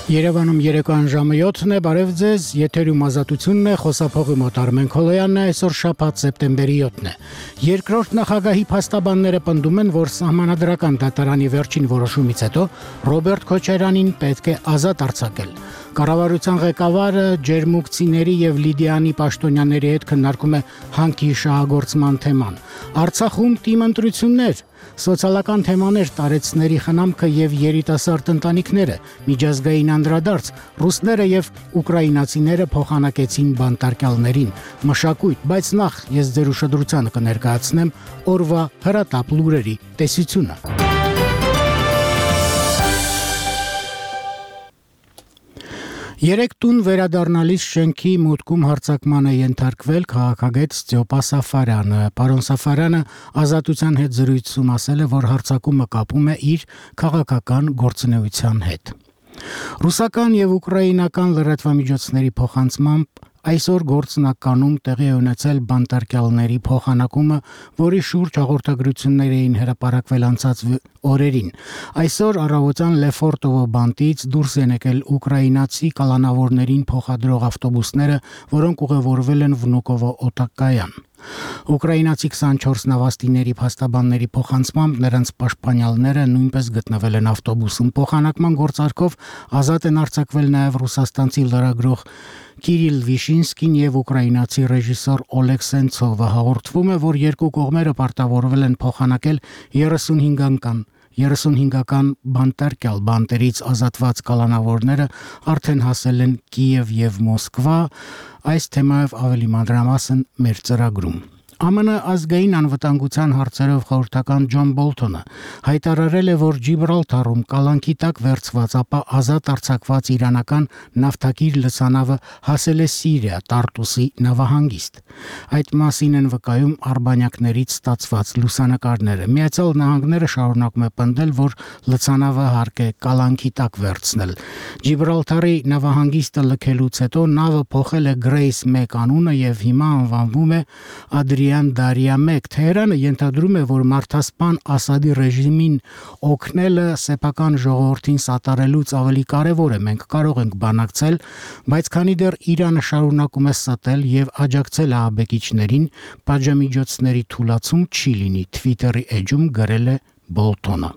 Երևանում երեկոյան ժամը 7-ն է, բարև ձեզ, եթերում ազատությունն է, խոսափողի մոտ Արմեն Քոլոյանն է, այսօր շաբաթ սեպտեմբերի 7-ն է։ Երկրորդ նախագահի փաստաբանները պնդում են, որ սահմանադրական դատարանի վերջին որոշումից հետո Ռոբերտ Քոչարյանին պետք է ազատ արձակել։ Կառավարության ղեկավարը ջերմուկցիների եւ Լիդիանի պաշտոնյաների հետ քննարկում է հանքի շահագործման թեման։ Արցախում թիմ ընտրություններ, սոցիալական թեմաներ, տարեցների խնամքը եւ երիտասարդ ընտանիքները, միջազգային անդրադարձ, ռուսները եւ ուկրաինացիները փոխանակեցին բանտարկյալներին, մշակույթ, բայց նախ ես ձեր ուշադրությանը կներկայացնեմ օրվա հրատապ լուրերի տեսությունը։ Երեք տուն վերադառնալիս շենքի մուտքում հարձակման է ենթարկվել քաղաքագետ Ստյոպա Սաֆարյանը։ Պարոն Սաֆարյանը ազատության հետ զրույցում ասել է, որ հարձակումը կապում է իր քաղաքական գործունեության հետ։ Ռուսական եւ ուկրաինական լրատվամիջոցների փոխանցմամբ այսօր գործնականում տեղի է ունեցել բանտարկյալների փոխանակումը, որի շուրջ հաղորդագրություններ էին հրապարակվել անցած օրերին։ Այսօր առավոտյան Լեֆորտովո բանտից դուրս են եկել ուկրաինացի կալանավորներին փոխադրող ավտոբուսները, որոնք ուղևորվել են Վնուկովո օտակայան։ Ուկրաինացի 24 նավաստիների փաստաբանների փոխանցմամբ նրանց պաշտպանյալները նույնպես գտնվել են ավտոբուսում։ Փոխանակման գործարքով ազատ են արձակվել նաև ռուսաստանցի լրագրող Կիրիլ Վիշինսկին եւ ուկրաինացի ռեժիսոր Օլեգ Սենցովը։ Հաղորդվում է, որ երկու կողմերը պարտավորվել են փոխանակել 35-ական բանտարկյալ բանտերից ազատված կալանավորները արդեն հասել են Կիև եւ Մոսկվա, այս թեմայով ավելի մանրամասն մեր ծրագրում։ ԱՄՆ ազգային անվտանգության հարցերով խորհրդական Ջոն Բոլթոնը հայտարարել է, որ Ջիբրալթարում կալանքի տակ վերցված, ապա ազատ արձակված իրանական նավթակիր լցանավը հասել է Սիրիա, Տարտուսի նավահանգիստ։ Այդ մասին են վկայում արբանյակներից ստացված լուսանկարները։ Միացյալ Նահանգները շարունակում է պնդել, որ լցանավը հարկ է կալանքի տակ վերցնել։ Ջիբրալթարի նավահանգիստը լքելուց հետո նավը փոխել է Grace 1 անունը եւ հիմա անվանվում է Դարիա 1։ Թեհրանը ենթադրում է, որ մարդասպան Ասադի ռեժիմին օգնելը սեփական ժողովրդին սատարելուց ավելի կարևոր է։ Մենք կարող ենք բանակցել, բայց քանի դեռ Իրանը շարունակում է ստել եւ աջակցել ահաբեկիչներին, պատժամիջոցների թուլացում չի լինի, Twitter-ի էջում գրել է Բոլթոնը։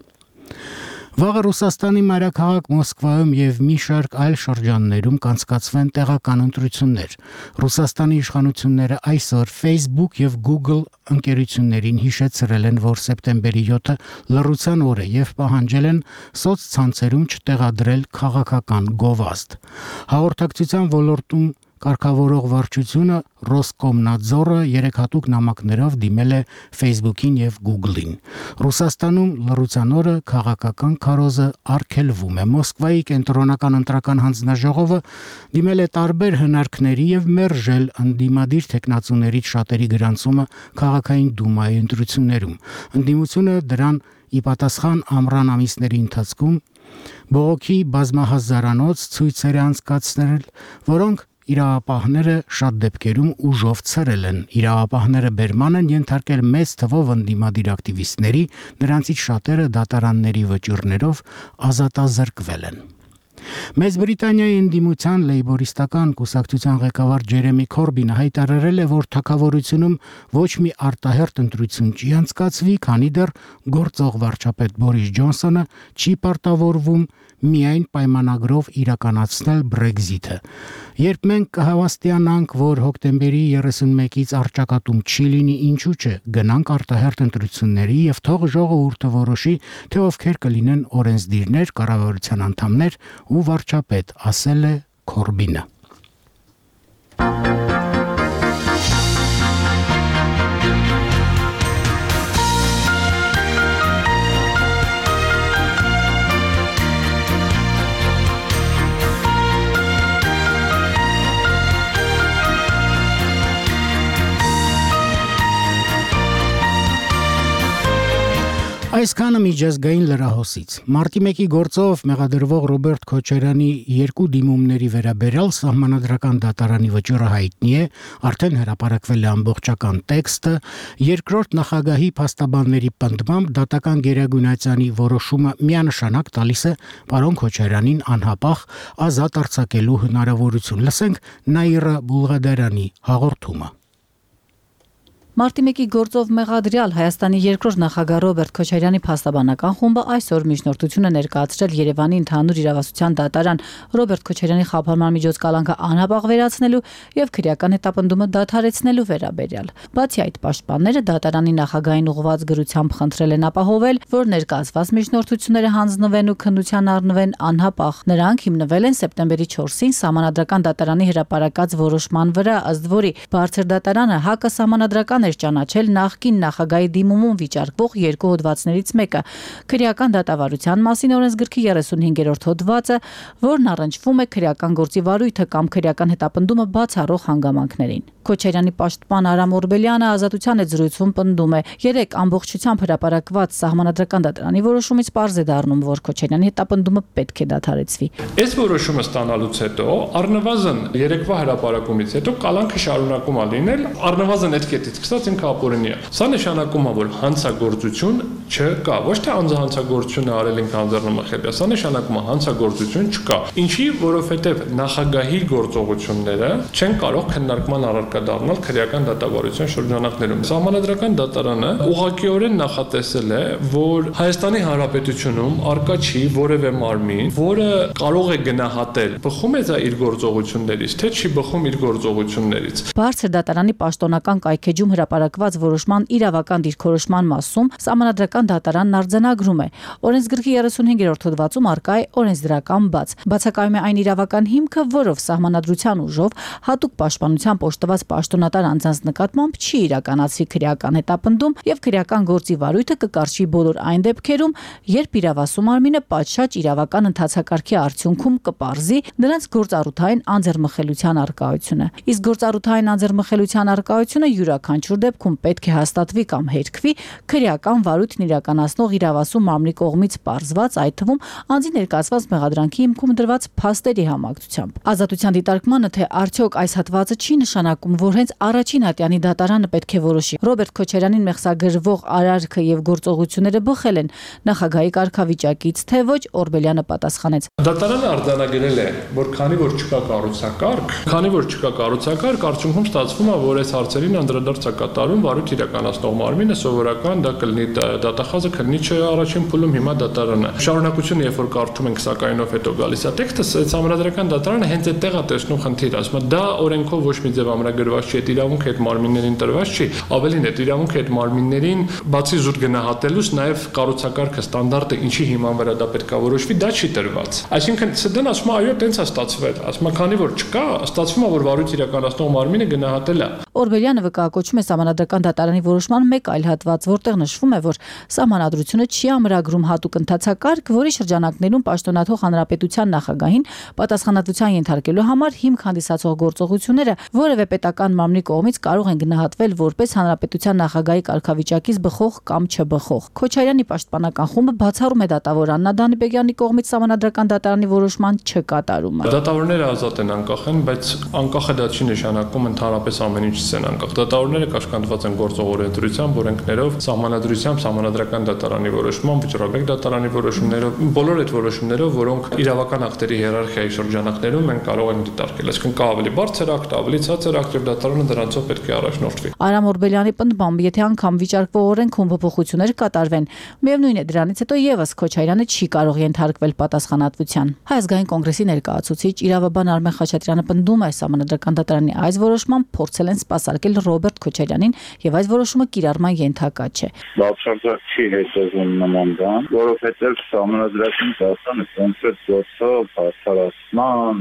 Վաղը Ռուսաստանի մայրաքաղաք Մոսկվայում եւ մի շարք այլ շրջաններում կանցկացվեն տեղական ընտրություններ։ Ռուսաստանի իշխանությունները այսօր Facebook եւ Google ընկերություններին հիշեցրել են, որ սեպտեմբերի 7-ը լռության օր է եւ պահանջել են սոցցանցերում չտեղադրել քաղաքական գովազդ։ Հաղորդակցության ոլորտում կարգավորող վարչությունը Ռոսկոմնadzorը 3 հատուկ նամակներով դիմել է Facebook-ին եւ Google-ին։ Ռուսաստանում լռության օրը քաղաքական քարոզը արգելվում է։ Մոսկվայի կենտրոնական ընտրական հանձնաժողովը դիմել է տարբեր հնարքների եւ մերժել ընդդիմադիր տեխնացուներից շատերի գրանցումը քաղաքային դումայի ընտրություններում։ Ընդդիմությունը դրան ի պատասխան ամռան ամիսների ընթացքում բողոքի բազմահազարանոց ցույցեր է անցկացրել, որոնք իրավապահները շատ դեպքերում ուժով ցրել են։ Իրավապահները բերման են ենթարկել մեծ թվով ընդդիմադիր ակտիվիստների, նրանցից շատերը դատարանների վճիռներով ազատազրկվել են։ Մեծ Բրիտանիայի ընդդիմության լեյբորիստական կուսակցության ղեկավար Ջերեմի Քորբինը հայտարարել է, որ թագավորությունում ոչ մի արտահերթ ընտրություն չի անցկացվի, քանի դեռ գործող վարչապետ Բորիս Ջոնսոնը չի պարտավորվում միայն պայմանագրով իրականացնել Brexit-ը։ Երբ մենք կհավաստիանանք, որ հոկտեմբերի 31-ից առճակատում չի լինի, ինչու՞ չէ, գնանք արտահերթ ընտրությունների եւ թող ժողովուրդը որոշի, թե ովքեր կլինեն օրենսդիրներ, կառավարության անդամներ ու վարչապետ, ասել է Քորբինը։ Այսքանը միջազգային լրահոսից։ Մարտի 1-ի գործով մեղադրվող Ռոբերտ Քոչարյանի երկու դիմումների վերաբերյալ Սահմանադրական դատարանի վճիռը հայտնի է, արդեն հրապարակվել է ամբողջական տեքստը, երկրորդ նախագահի փաստաբանների պնդմամբ դատական գերագույնացանի որոշումը միանշանակ տալիս է պարոն Քոչարյանին անհապաղ ազատ արձակելու հնարավորություն։ Լսենք Նաիրա Բուլղադարյանի հաղորդումը։ Մարտի 1-ի գործով մեղադրյալ Հայաստանի երկրորդ նախագահ Ռոբերտ Քոչարյանի փաստաբանական խումբը այսօր միջնորդություն է ներկայացրել Երևանի ընդհանուր իրավասության դատարան Ռոբերտ Քոչարյանի խափանման միջոց կալանքը անհապաղ վերացնելու եւ քրեական հետապնդումը դադարեցնելու վերաբերյալ։ Բացի այդ, պաշտպանները դատարանի նախագահային ուղղված գրությամբ խնդրել են ապահովել, որ ներկայացված միջնորդությունները հանձնվեն ու քննության առնվեն անհապաղ։ Նրանք հիմնվել են սեպտեմբերի 4-ին Սահմանադրական դատարանի հրապարակած որոշման վրա, ըստ որի բարձր դատարանը հակասահմանադրական ճանաչել նախկին նախագահի դիմումում վիճարկվող երկու հոդվածներից մեկը՝ քրեական դատավարության մասին օրենսգրքի 35-րդ հոդվածը, որն առնչվում է քրեական գործի վարույթը կամ քրեական հետապնդումը բացառող հանգամանքներին։ Քոչարյանի պաշտպան Արամ Օրբելյանը Ազատության հետ զրույցում պնդում է. երեք ամբողջությամբ հրապարակված Սահմանադրական դատարանի որոշումից պարզ է դառնում, որ Քոչարյանի հետապնդումը պետք է դադարեցվի։ Այս որոշումը ստանալուց հետո առնվազն երեկվա հրապարակումից հետո կալանքը շարունակում է լինել, առնվազն այդ կետից սկսած ինքը ապօրինի է։ Սա նշանակում է, որ հանցագործություն չկա, ոչ թե անձահանցագործությունը արել ենք անձեռնմխելիա, սա նշանակում է հանցագործություն չկա։ Ինչի, որովհետև նախագահի գործողությունները չեն կարող քննարկման առարկա դառնալ քրեական դատավարության շրջանակներում։ Սահմանադրական դատարանը ուղղակիորեն նախատեսել է, որ Հայաստանի Հանրապետությունում արկա չի որևէ մարմին, որը կարող է գնահատել բխում է դա իր գործողություններից, թե չի բխում իր գործողություններից։ Բարձր դատարանի պաշտոնական կայքեջում հրապարակված որոշման իրավական դիրքորոշման մասում Սահմանադրական դատարանն արձանագրում է. օրենսգրքի 35-րդ հոդվածում արկա է օրենսդրական բաց։ Բացակայում է այն իրավական հիմքը, որով Սահմանադրության ուժով հատուկ պաշտպանությամբ օժտված պաշտոնատար անձանց նկատմամբ չի իրականացվի քրեական հետապնդում եւ քրեական գործի վարույթը կկարճվի բոլոր այն դեպքերում, երբ իրավասու մարմինը պատշաճ իրավական ընթացակարգի արդյունքում կպարզի նրանց գործառութային անձեռմխելիության առկայությունը։ Իսկ գործառութային անձեռմխելիության առկայությունը յուրաքանչյուր դեպքում պետք է հաստատվի կամ հերքվի քրեական վարույթն իրականացնող իրավասու մարմնի կողմից պարզված, այդ թվում անձի ներկայացված մեղադրանքի հիմքում դրված փաստերի համակցությամբ։ Ազատության դիտարկմանը, թե արդյոք այս հատվածը չի նշանակում, որ հենց առաջին ատյանի դատարանը պետք է որոշի Ռոբերտ Քոչարյանին մեղսագրվող արարքը եւ գործողությունները բխել են նախագահի կարգավիճակից, թե ոչ, Օրբելյանը պատասխանեց. Դատարանը արձանագրել է, որ քանի որ չկա կառուցակարգ, արդյունքում ստացվում է, որ այս հարցերին անդրադարձ է կատարում վարույթ իրականացնող մարմինը, սովորական դա կլինի դատախազը, քննիչը առաջին փուլում, հիմա դատարանը։ Շարունակությունը, երբ որ կարդում ենք սակայնով հետո գալիս է տեքստը, Սահմանադրական դատարանը հենց այդտեղ է տեսնում խնդիր, ասում է դա օրենքով ոչ մի ձև ամրագրված չի, այդ իրավունքը այդ մարմիններին տրված չի, ավելին այդ իրավունքը այդ մարմիններին բացի զուտ գնահատելուց նաև կառուցակարգը ստանդարտը ինչի հիման վրա դա պետք է որոշվի, դա չի տրված։ Այսինքն ՍԴ-ն ասում է այո, տենց է ստացվել, ասում է քանի որ չկա, ստացվում է որ վարույթ իրականացնող մարմինը գնահատել է։ Օրբելյանը վկայակոչում է Սահմանադրական դատարանի որոշման մեկ այլ հատված, որտեղ նշվում է, որ Սահմանադրությունը չի ամրագրում հատուկ ընթացակարգ, որի շրջանակներում պաշտոնաթող հանրապետության նախագահին պատասխանատվության ենթարկելու համար հիմք հանդիսացող գործողությունները որևէ պետական մարմնի կողմից կարող են գնահատվել որպես հանրապետության նախագահի կարգավիճակից բխող կամ չբխող։ Քոչարյանի պաշտպանական խումբը բացառում է դատավոր Աննա Դանիբեկյանի կողմից Սահմանադրական դատարանի որոշման չկատարումը։ Դատավորները ազատ են անկախ են, բայց անկախը դա չի նշանակում ընդհանրապես ամեն ինչ են անկախ։ Դատավորները կաշկանդված են գործող օրենսդրությամբ, օրենքներով, Սահմանադրությամբ, Սահմանադրական դատարանի որոշմամբ, վճռաբեկ դատարանի որոշումներով, բոլոր այդ որոշումներով, որոնք իրավական ակտերի հիերարխիայի շրջանակներում են կարող են դիտարկել։ Այսինքն կա ավելի բարձր ակտ, ավելի ցածր ակտ եւ դատարանը դրանցով պետք է առաջնորդվի։ Արամ Օրբելյանի պնդմամբ, եթե անգամ վիճարկվող օրենքում փոփոխություններ կատարվեն, միևնույն է դրանից հետո եւս Քոչարյանը չի կարող ենթարկվել պատասխանատվության։ Հայ ազգային կոնգրեսի ներկայացուցիչ իրավաբան Արմեն Խաչատրյանը պնդում է, Սահմանադրական դատարանի այս որոշմամբ փորձել են սպասարկել Ռոբերտ Քոչարյանին եւ այս որոշումը կիրառման ենթակա չէ։ Բացարձակ չի հետեւում նման բան, որովհետեւ Սահմանադրական դատարանը կոնկրետ գործով բացառացման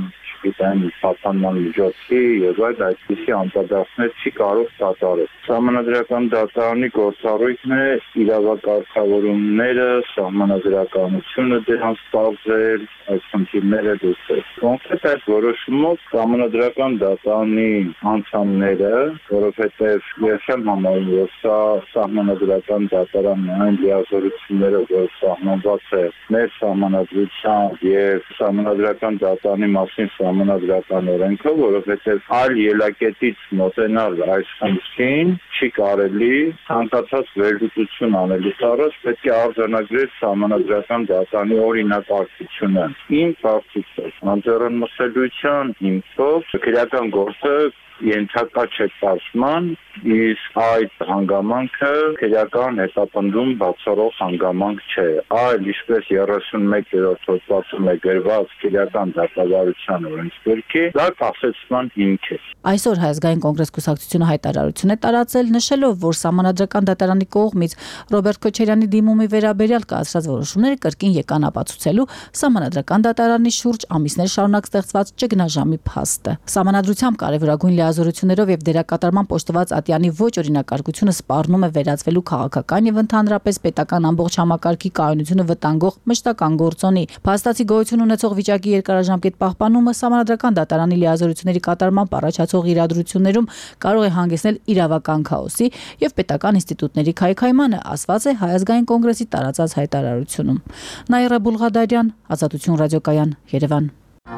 գիտեմ պատանման միջոցի եւ այդպիսի անդրադարձներ չի կարող կատարել։ Սահմանադրական դատարանի գործառույթն է իրավակարգավորումները, սահմանադրականությունը դրանց բարձր այս խնդիրները դուրսել։ Կոնկրետ այդ որոշումով սահմանադրական դատարանի անդամները, որովհետեւ ես եմ համարում, որ սա սահմանադրական դատարանն այն լիազորությունները, որ սահմանված է մեր սահմանադրությամբ եւ սահմանադրական դատարանի մասին սահմանադրական օրենքը, որովհետեւ այլ ելակետից մոտենալ այս խնդրին չի կարելի, ցանկացած վերլուծություն անելուց առաջ պետք է արձանագրել սահմանադրական դատարանի օրինակարգությունը։ Իմ կարծիքով անձեռնմխելիության հիմքով քրեական գործը ենթակա չէ ծախսման, իսկ այդ հանգամանքը քրեական հետապնդում բացառող հանգամանք չէ։ Այլ ինչպես 31-րդ հոդվածում է գրված քրեական դատավարության օրենսգրքի, դա կասեցման հիմք է։ Այսօր Հայազգային կոնգրես կուսակցությունը հայտարարություն է տարածել, նշելով, որ Սահմանադրական դատարանի կողմից Ռոբերտ Քոչարյանի դիմումի վերաբերյալ կայացրած որոշումները կրկին եկան ապացուցելու Սահմանադրական դատարանի շուրջ ամիսներ շարունակ ստեղծված ճգնաժամի փաստը։ Սահմանադրությամբ կարևորագույն լիազորություններով եւ դերակատարման պոշտված ատյանի ոչ օրինակարգությունը սպառնում է վերածվելու քաղաքական եւ ընդհանրապես պետական ամբողջ համակարգի կայունությունը վտանգող մշտական գործոնի։ Փաստացի գոյություն ունեցող վիճակի երկարաժամկետ պահպանումը Սահմանադրական դատարանի լիազորությունների կատարմամբ առաջացող իրադրություններում կարող է հանգեցնել իրավական քաոսի եւ պետական ինստիտուտների քայքայմանը, ասված է Հայազգային կոնգրեսի տարածած հայտարարությունում։ Նաիրա Բուլղադարյան, Ազատություն ռադիոկայան, Երևան։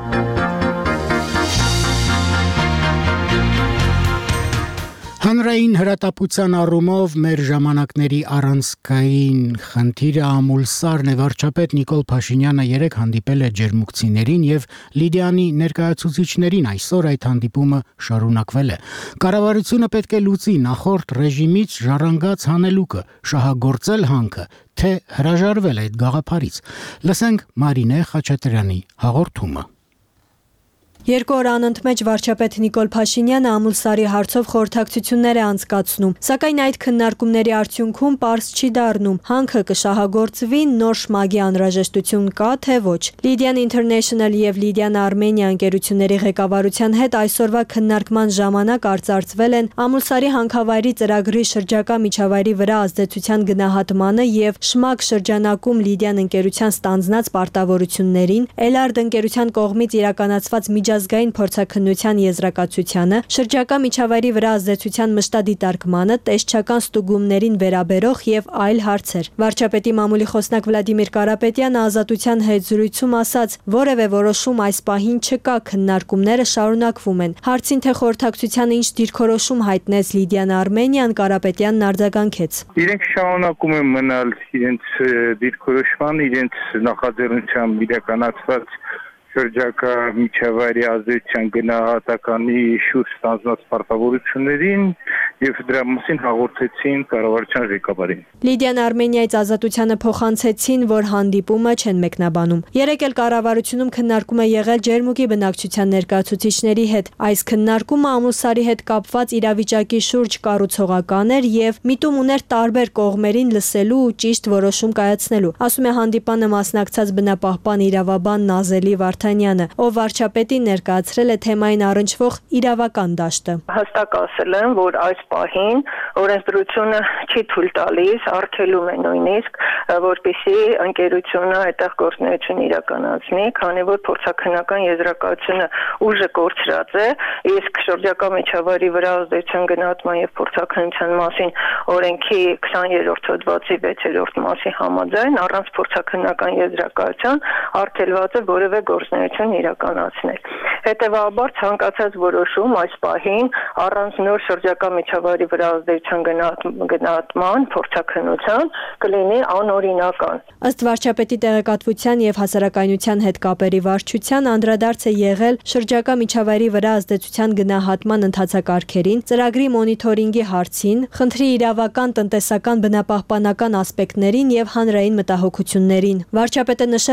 Հանրային հրատապության առումով մեր ժամանակների առանցքային խնդիրը ամուլսարն է։ Վարչապետ Նիկոլ Փաշինյանը երեկ հանդիպել է ջերմուկցիներին եւ Լիդիանի ներկայացուցիչներին, այսօր այդ հանդիպումը շարունակվել է։ Կառավարությունը պետք է լուծի նախորդ ռեժիմից ժառանգած հանելուկը, շահագործել հանքը, թե հրաժարվել այդ գաղափարից։ Լսենք Մարինե Խաչատրյանի հաղորդումը։ Երկու օր անընդմեջ վարչապետ Նիկոլ Փաշինյանը ամուլսարի հարցով խորհրդակցություններ է անցկացնում, սակայն այդ քննարկումների արդյունքում պարզ չի դառնում, հանքը կշահագործվի, նոր շմագի անհրաժեշտություն կա, թե ոչ։ Lydian International եւ Lydian Armenia ընկերությունների ղեկավարության հետ այսօրվա քննարկման ժամանակ արծարծվել են ամուլսարի հանքավայրի ծրագրի շրջակա միջավայրի վրա ազդեցության գնահատմանը եւ շմագ շրջանակում Lydian ընկերության ստանձնած պարտավորություններին, Elard ընկերության կողմից իրականացված միջազգային փորձաքննության եզրակացությանը, շրջակա միջավայրի վրա ազդեցության մշտադիտարկմանը, տեսչական ստուգումներին վերաբերող եւ այլ հարցեր։ Վարչապետի մամուլի խոսնակ Վլադիմիր Կարապետյանը Ազատության հետ զրույցում ասաց, որևէ որոշում այս պահին չկա, քննարկումները շարունակվում են։ Հարցին թե խորհրդակցությանը ինչ դիրքորոշում հայտնեց Lydian Armenian, Կարապետյանն արձագանքեց։ Իրենք շարունակում են մնալ իրենց դիրքորոշման, իրենց նախաձեռնությամբ իրականացված շրջակա միջավայրի ազդեցության գնահատականի շուրջ ստանձնած պարտավորություններին եւ դրա մասին հաղորդեցին կառավարության ղեկավարին։ Lydian Armenia-ից Ազատությանը փոխանցեցին, որ հանդիպումը չեն մեկնաբանում։ Երեկ էլ կառավարությունում քննարկում է եղել ջերմուկի բնակչության ներկայացուցիչների հետ։ Այս քննարկումը ամուլսարի հետ կապված իրավիճակի շուրջ կառուցողական էր եւ միտում ուներ տարբեր կողմերին լսելու ու ճիշտ որոշում կայացնելու, ասում է հանդիպանը մասնակցած բնապահպան իրավաբան Նազելի Վարդանյանը, ով վարչապետին ներկայացրել է թեմային առնչվող իրավական դաշտը։ Հստակ ասել են, որ այս պահին օրենսդրությունը չի թույլ տալիս, արգելում է նույնիսկ, որպեսզի ընկերությունը այդտեղ գործունեություն իրականացնի, քանի որ փորձաքննական եզրակացությունը ուժը կորցրած է, իսկ շրջակա միջավայրի վրա ազդեցության գնահատման եւ փորձաքննության մասին օրենքի 20-րդ հոդվածի 6-րդ մասի համաձայն առանց փորձաքննական եզրակացության արգելված է որևէ գործունեություն իրականացնել։ Հետևաբար ցանկացած որոշում այս պահին առանց նոր շրջակա միջավայրի վրա ազդեցության գնահատման փորձաքննության կլինի անօրինական։ Ըստ վարչապետի տեղեկատվության եւ հասարակայնության հետ կապերի վարչության անդրադարձ է եղել շրջակա միջավայրի վրա ազդեցության գնահատման ընթացակարգերին, ծրագրի մոնիթորինգի հարցին, խնդրի իրավական, տնտեսական, բնապահպանական ասպեկտներին եւ հանրային մտահոգություններին։ Վարչապետը նշել է, որ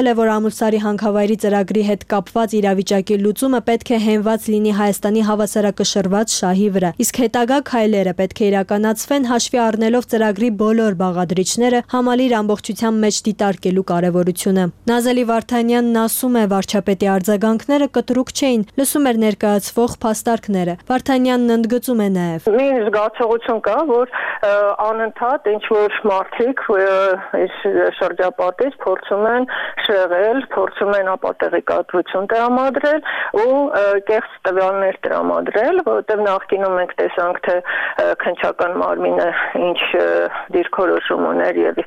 Ամուլսարի հանքավայրի ծրագրի հետ կապված իրավիճակի լուծումը պետք է հենված լինի Հայաստանի հավասարակշռված շահի վրա, իսկ հետագա քայլերը պետք է իրականացվեն հաշվի առնելով ծրագրի բոլոր բաղադրիչները համալիր ամբողջության մեջ դիտարկելու կարևորությունը։ Նազելի Վարդանյանն ասում է, վարչապետի արձագանքները կտրուկ չէին, լսում էր ներկայացվող փաստարկները։ Վարդանյանն ընդգծում է նաև. Մի զգացողություն կա, որ անընդհատ ինչ որ մարդիկ շրջապատից փորձում են շեղել, փորձում են ապատեղեկատվություն տրամադրել ու կեղծ տվյալներ տրամադրել, որովհետև նախկինում մենք տեսանք, թե քննչական մարմինը ինչ դիրքորոշում ուներ եւ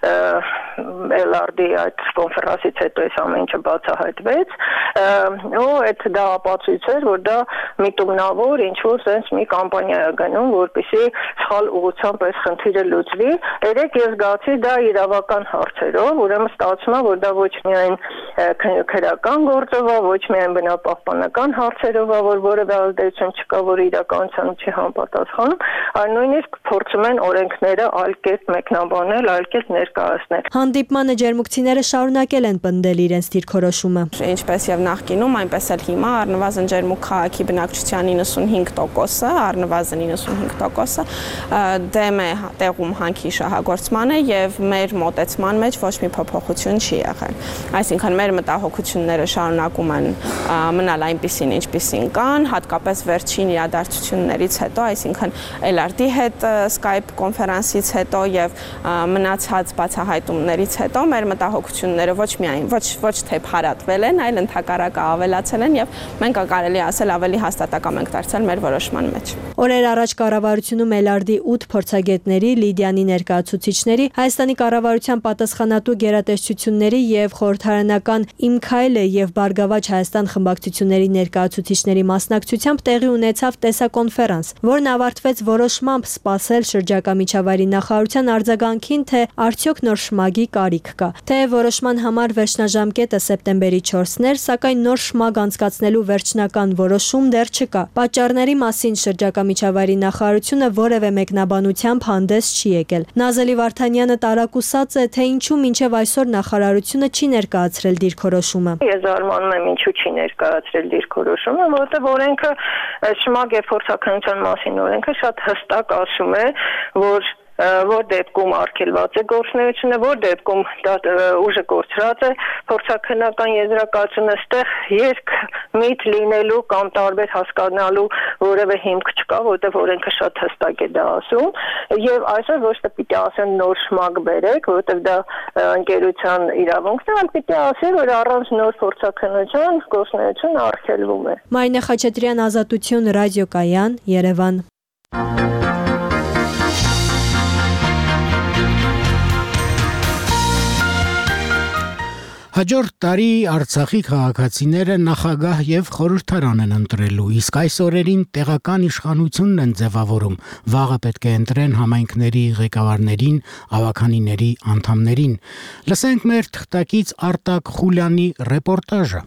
LRD այդ կոնֆերանսից հետո այս ամեն ինչը բացահայտվեց, ու այդ դա ապացույց էր, որ դա միտումնավոր ինչ որ sense մի կամպանիա է գնում, որպեսզի սխալ ուղղությամբ այս խնդիրը լուծվի։ Երեք ես զգացի դա իրավական հարցերով, ուրեմն ստացվում է, որ դա ոչ միայն քրեական գործով է, ոչ միայն բնապահպանական հարցերով է, որ որևէ ազդեցություն չկա, որ իրականությանը չի համապատասխանում, այլ նույնիսկ փորձում են օրենքները այլ կերպ մեկնաբանել, այլ կերպ ներկայացնել։ Հանդիպմանը ջերմուկցիները շարունակել են պնդել իրենց դիրքորոշումը։ Ինչպես եւ նախկինում, այնպես էլ հիմա առնվազն ջերմուկ քաղաքի բնակչության 95%-ը, առնվազն 95%-ը դեմ է տեղում հանքի շահագործմանը եւ մեր մոտեցման մեջ ոչ մի փոփոխություն չի եղել։ Այսինքն մեր մտահոգությունները շարունակում են մնալ այնպիսին, ինչպիսին կան, հատկապես վերջին իրադարձություններից հետո, այսինքն LRD հետ Skype կոնֆերանսից հետո եւ մնացած բացահայտումներից հետո մեր մտահոգությունները ոչ միայն ոչ թե փարատվել են, այլ ընդհակառակը ավելացել են եւ մենք կարելի ասել ավելի հաստատակամ ենք դարձել մեր որոշման մեջ։ Օրեր առաջ կառավարությունում LRD 8 փորձագետների, Լիդիանի ներկայացուցիչների, Հայաստանի կառավարության պատասխանատու գերատեսչությունների եւ խորհրդարանական Իմ քայլը եւ Բարգավաճ Հայաստան խմբակցությունների ներկայացուցիչների մասնակցությամբ տեղի ունեցավ տեսակոնֆերանս, որն ավարտվեց որոշմամբ սպասել շրջակա միջավայրի նախարարության արձագանքին, թե արդյոք նոր շմագի կարիք կա։ Թե որոշման համար վերջնաժամկետը սեպտեմբերի 4-ն էր, սակայն նոր շմագ անցկացնելու վերջնական որոշում դեռ չկա։ Պատճառների մասին շրջակա միջավայրի նախարարությունը որևէ մեկնաբանությամբ հանդես չի եկել։ Նազելի Վարդանյանը տարակուսած է, թե ինչու մինչև այսօր նախարարությունը չի ներկայացրել դիրքորոշումը։ Ես զարմանում եմ, ինչու չի ներկայացրել դիրքորոշումը, որովհետև օրենքը շմագ եւ փորձաքննության մասին օրենքը շատ հստակ ասում է, որ դեպքում արգելված է գործունեությունը, որ դեպքում ուժը կորցրած է փորձաքննական եզրակացությունը, ստեղ երկմիտ լինելու կամ տարբեր հասկանալու որևէ հիմք չկա, որտեղ օրենքը շատ հստակ է դա ասում, եւ այսօր ոչ թե պիտի ասեն նոր շմագ բերեք, որտեղ դա ընկերության իրավունքն է, այլ պիտի ասի, որ առանց նոր փորձաքննության գործունեությունը արգելվում է։ Մարինե Խաչատրյան, Ազատություն, ռադիոկայան, Երևան։ Հաջորդ տարի Արցախի քաղաքացիները նախագահ եւ խորհրդարան են ընտրելու, իսկ այս օրերին տեղական իշխանությունն են ձևավորում։ Վաղը պետք է ընտրեն համայնքների ղեկավարներին, ավականիների անդամներին։ Լսենք մեր թղթակից Արտակ Խուլյանի ռեպորտաժը։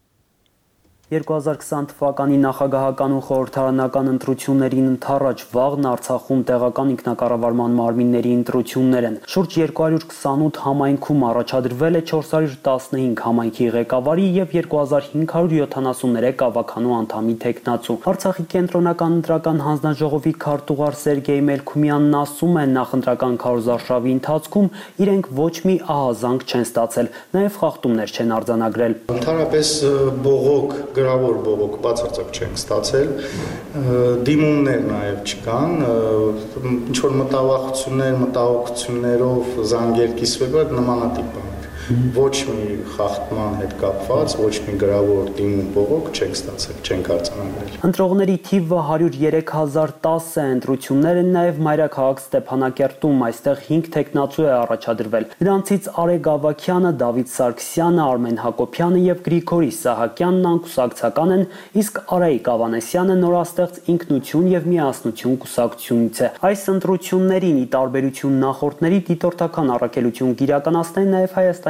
2020 թվականի նախագահական ու խորհրդարանական ընտրություններին ընդառաջ վաղն Արցախում տեղական ինքնակառավարման մարմինների ընտրություններ են։ Շուրջ 228 համայնքում առաջադրվել է 415 համայնքի ղեկավարի եւ 2573 ավականու անդամի թեկնածու։ Արցախի կենտրոնական ընտրական հանձնաժողովի քարտուղար Սերգեյ Մելքումյանն ասում է, նախընտրական քարոզարշավի ընթացքում իրենք ոչ մի ահազանգ չեն ստացել, նաեւ խախտումներ չեն արձանագրել։ Ընդհանրապես բողոք գրավոր բողոք բացարձակ չենք ստացել, դիմումներ նաև չկան, ինչ-որ մտահոգություններով զանգեր կիսվելու նմանատիպ բաներ։ Ոչ մի խախտման հետ կապված, ոչ մի գրավոր դիմում բողոք չենք ստացել, չենք արձանագրել։ Ընտրողների թիվը 103,010 է, ընտրություններ են նաև մայրաքաղաք Ստեփանակերտում, այստեղ 5 թեկնածու է առաջադրվել։ Նրանցից Արեգ Ավագյանը, Դավիթ Սարգսյանը, Արմեն Հակոբյանը եւ Գրիգորի Սահակյանն անկուսակցական են, իսկ Արայիկ Ավանեսյանը նորաստեղծ Ինքնություն եւ Միասնություն կուսակցությունից է։ Այս ընտրություններին ի տարբերություն նախորդների դիտորդական առաքելություն կիրականացնեն նաև Հայաստանի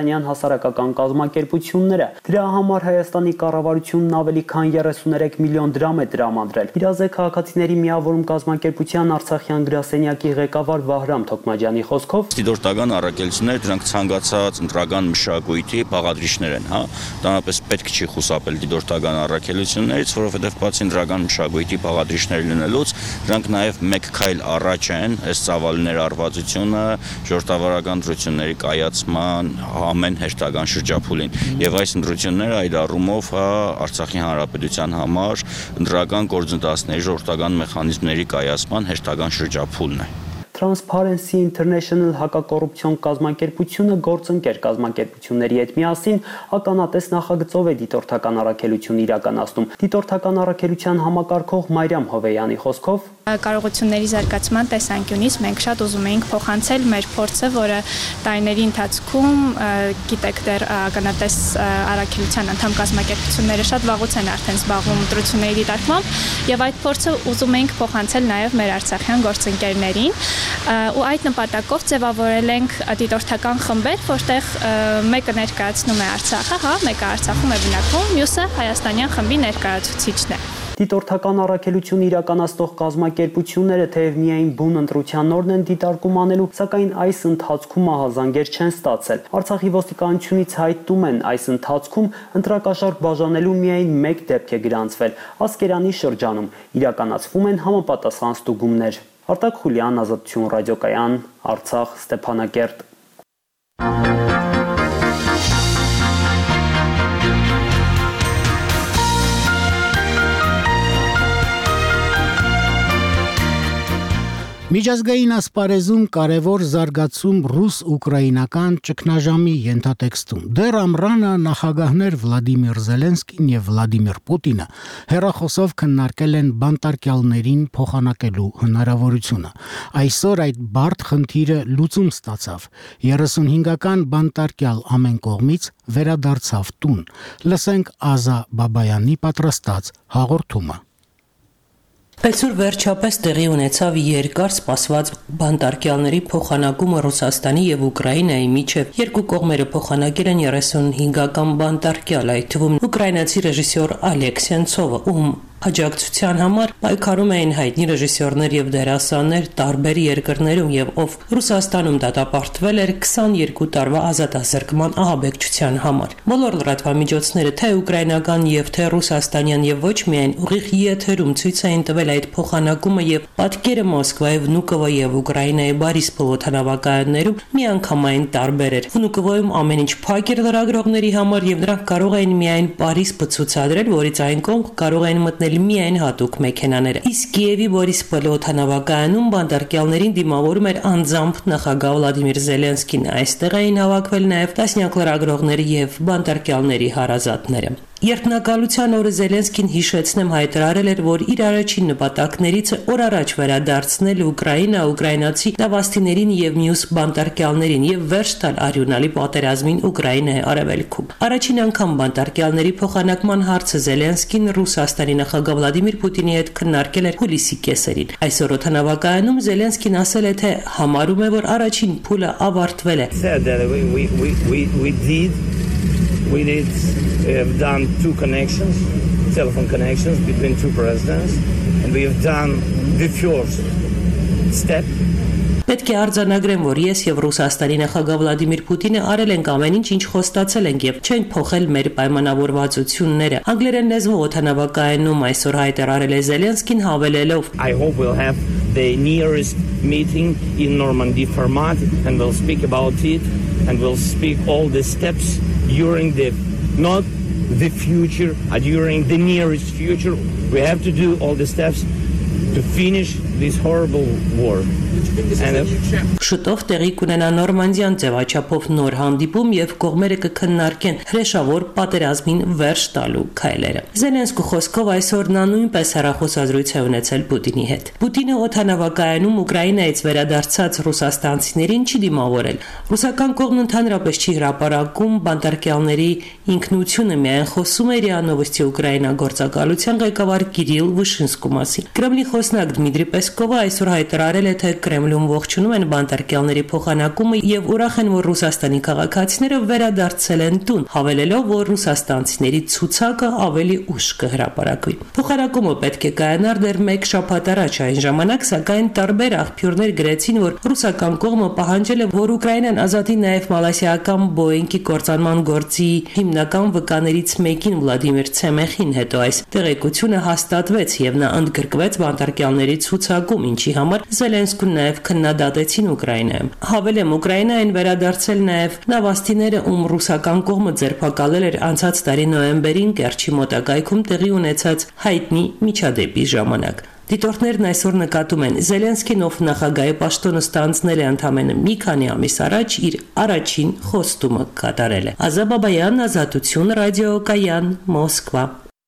ռուսաստանյան հասարակական կազմակերպությունները։ Դրա համար Հայաստանի կառավարությունն ավելի քան 33 միլիոն դրամ է տրամադրել։ Իրազեկ քաղաքացիների միավորում կազմակերպության Արցախյան գրասենյակի ղեկավար Վահրամ Թոքմաջյանի խոսքով դիտորդական առաքելությունները դրանք ցանկացած ընտրական մշակույթի բաղադրիչներ են, հա։ Դրանպես պետք չի խուսափել դիտորդական առաքելություններից, որովհետև բացի ընտրական մշակույթի բաղադրիչներ լինելուց, դրանք նաև մեկ քայլ առաջ են այս ծավալների արվածությունը ժողովրդավարական ընտրությունների կայացման ամեն հերթական շրջափուլին։ Եվ այս ընտրությունները այդ առումով Արցախի հանրապետության համար ընտրական գործընթացների ժողովրդական մեխանիզմների կայացման հերթական շրջափուլն է։ Transparency International հակակոռուպցիոն կազմակերպությունը գործընկեր կազմակերպությունների հետ միասին ականատես նախագծով է դիտորդական առաքելություն իրականացնում։ Դիտորդական առաքելության համակարգող Մարիամ Հովեյանի խոսքով կարողությունների զարգացման տեսանկյունից մենք շատ ուզում էինք փոխանցել մեր փորձը, որը տարիների ընթացքում գիտեք դեռ ականատես առաքելության անդամ կազմակերպությունները շատ վաղուց են արդեն զբաղվում ընտրությունների դիտարկմամբ, եւ այդ փորձը ուզում էինք փոխանցել նաեւ մեր արցախյան գործընկերներին, ու այդ նպատակով ձևավորել ենք դիտորդական խմբեր, որտեղ մեկը ներկայացնում է Արցախը, մեկը Արցախում է բնակվում, մյուսը հայաստանյան խմբի ներկայացուցիչն է։ Դիտորդական առաքելություն իրականացնող կազմակերպությունները թեև միայն բուն ընտրության օրն են դիտարկում անելու, սակայն այս ընթացքում ահազանգեր չեն ստացել։ Արցախի ոստիկանությունից հայտնում են, այս ընթացքում ընտրակաշառք բաժանելու միայն մեկ դեպք է գրանցվել։ Ասկերանի շրջանում իրականացվում են համապատասխան ստուգումներ։ Արտակ Խուլյան, Ազատություն ռադիոկայան, Արցախ, Ստեփանակերտ։ Միջազգային ասպարեզում կարևոր զարգացում ռուս-ուկրաինական ճգնաժամի ենթատեքստում։ Դեռ ամռանը նախագահներ Վլադիմիր Զելենսկին եւ Վլադիմիր Պուտինը հեռախոսով քննարկել են բանտարկյալներին փոխանակելու հնարավորությունը։ Այսօր այդ բարդ խնդիրը լուծում ստացավ։ 35-ական բանտարկյալ ամեն կողմից վերադարձավ տուն։ Լսենք Ազա Բաբայանի պատրաստած հաղորդումը։ Այսօր վերջապես տեղի ունեցավ երկար սպասված բանտարկյալների փոխանակումը Ռուսաստանի եւ Ուկրաինայի միջև։ Երկու կողմերը փոխանակել են 35-ական բանտարկյալ, այդ թվում ուկրաինացի ռեժիսոր Ալեք Սենցովը, ում աջակցության համար պայքարում էին հայտնի ռեժիսորներ եւ դերասաններ տարբեր երկրներում եւ ով Ռուսաստանում դատապարտվել էր 22 տարվա ազատազրկման ահաբեկչության համար։ Բոլոր լրատվամիջոցները թե ուկրաինական եւ թե ռուսաստանյան եւ ոչ միայն ուղիղ եթերում ցույց էին տվել այդ փոխանակումը եւ պատկերը Մոսկվայի, Վնուկովո եւ Ուկրաինայի Բարիսպոլ օդանավակայաններում միանգամայն տարբեր էր։ Վնուկովոյում ամեն ինչ փակ էր լրագրողների համար եւ նրանք կարող էին միայն Բարիսպը ցուցադրել, որից այն կողմ կարող էին մտնել միայն հատուկ մեքենաները։ Իսկ Կիևի Բորիսպոլ օդանավակայանում բանտարկյալներին դիմավորում էր անձամբ նախագահ Վլադիմիր Զելենսկին։ Այստեղ էին հավաքվել նաև տասնյակ լրագրողներ եւ բանտարկյալների հարազատները։ Երթնակալության օրը Զելենսկին հիշեցնեմ հայտարարել էր, որ իր առաջին նպատակներից օր առաջ վերադարձնել Ուկրաինա, ուկրաինացի դավաստիներին եւ մյուս բանտարկյալներին եւ վերջ տալ արյունալի պատերազմին Ուկրաինայի արևելքում։ Առաջին անգամ բանտարկյալների փոխանակման հարցը Զելենսկին Ռուսաստանի նախագահ Վլադիմիր Պուտինի հետ քննարկել էր հուլիսի կեսերին։ Այսօր օդանավակայանում Զելենսկին ասել է, թե համարում է, որ առաջին փուլը ավարտվել է։ We have done two connections, telephone connections between two presidents, and we have done the first step. Պետք է արձանագրեմ, որ ես եւ Ռուսաստանի նախագահ Վլադիմիր Պուտինը արել ենք ամեն ինչ, ինչ խոստացել ենք եւ չենք փոխել մեր պայմանավորվածությունները։ Անգլերեն լեզվով օդանավակայանում այսօր հայտարարել է Զելենսկին հավելելով. I hope we'll have the nearest meeting in Normandy format and we'll speak about it and we'll speak all the steps during the not the future, during the nearest future. We have to do all the steps to finish this horrible war. Շուտով տեղի կունենա Նորմանդիան ձևաչափով նոր հանդիպում եւ կողմերը կքննարկեն հրեշավոր պատերազմին վերջ տալու քայլերը։ Զելենսկու խոսքով այսօր նա նույնպես հեռախոսազրույց է ունեցել Պուտինի հետ։ Պուտինը օդանավակայանում Ուկրաինայից վերադարձած ռուսաստանցիներին չի դիմավորել։ Ռուսական կողմն ընդհանրապես չի հրապարակում բանտարկյալների ինքնությունը, միայն խոսում է ՌԻԱ Նովոստի Ուկրաինա գործակալության ղեկավար Կիրիլ Վիշինսկու մասին։ Կրեմլի խոսնակ Դմիտրի Պեսկովը այսօր հայտարարել է, թե Կրեմլը Կրեմլում ողջունում են բանտարկյալների փոխանակումը եւ ուրախ են, որ Ռուսաստանի քաղաքացիները վերադարձել են տուն, հավելելով, որ ռուսաստանցիների ցուցակը ավելի ուշ կհրապարակվի։ Փոխանակումը պետք է կայանար դեռ 1 շաբաթ առաջ, այն ժամանակ, սակայն տարբեր աղբյուրներ գրեցին, որ ռուսական կողմը պահանջել է, որ Ուկրաինան ազատի նաեւ մալայսիական Boeing-ի կործանման գործի հիմնական վկաներից մեկին Վլադիմիր Ցեմեխին, հետո այս տեղեկությունը հաստատվեց եւ նա ընդգրկվեց բանտարկյալների ցուցակում, ինչի համար Զելենսկուն նաեւ քննադատեցին Ուկրաինայում։ Հավելեմ, Ուկրաինային վերադարձել նաեւ նավաստիները, ում ռուսական կողմը ձերբակալել էր անցած տարի նոյեմբերին Կերչի մոտակայքում տեղի ունեցած հայտնի միջադեպի ժամանակ։ Դիտորդներն այսօր նկատում են, Զելենսկին, ով նախագահի պաշտոնը ստանձնել է ընդամենը մի քանի ամիս առաջ, իր առաջին խոստումը կատարել է։ Ազա Բաբայան, Ազատություն, ռադիոկայան, Մոսկվա։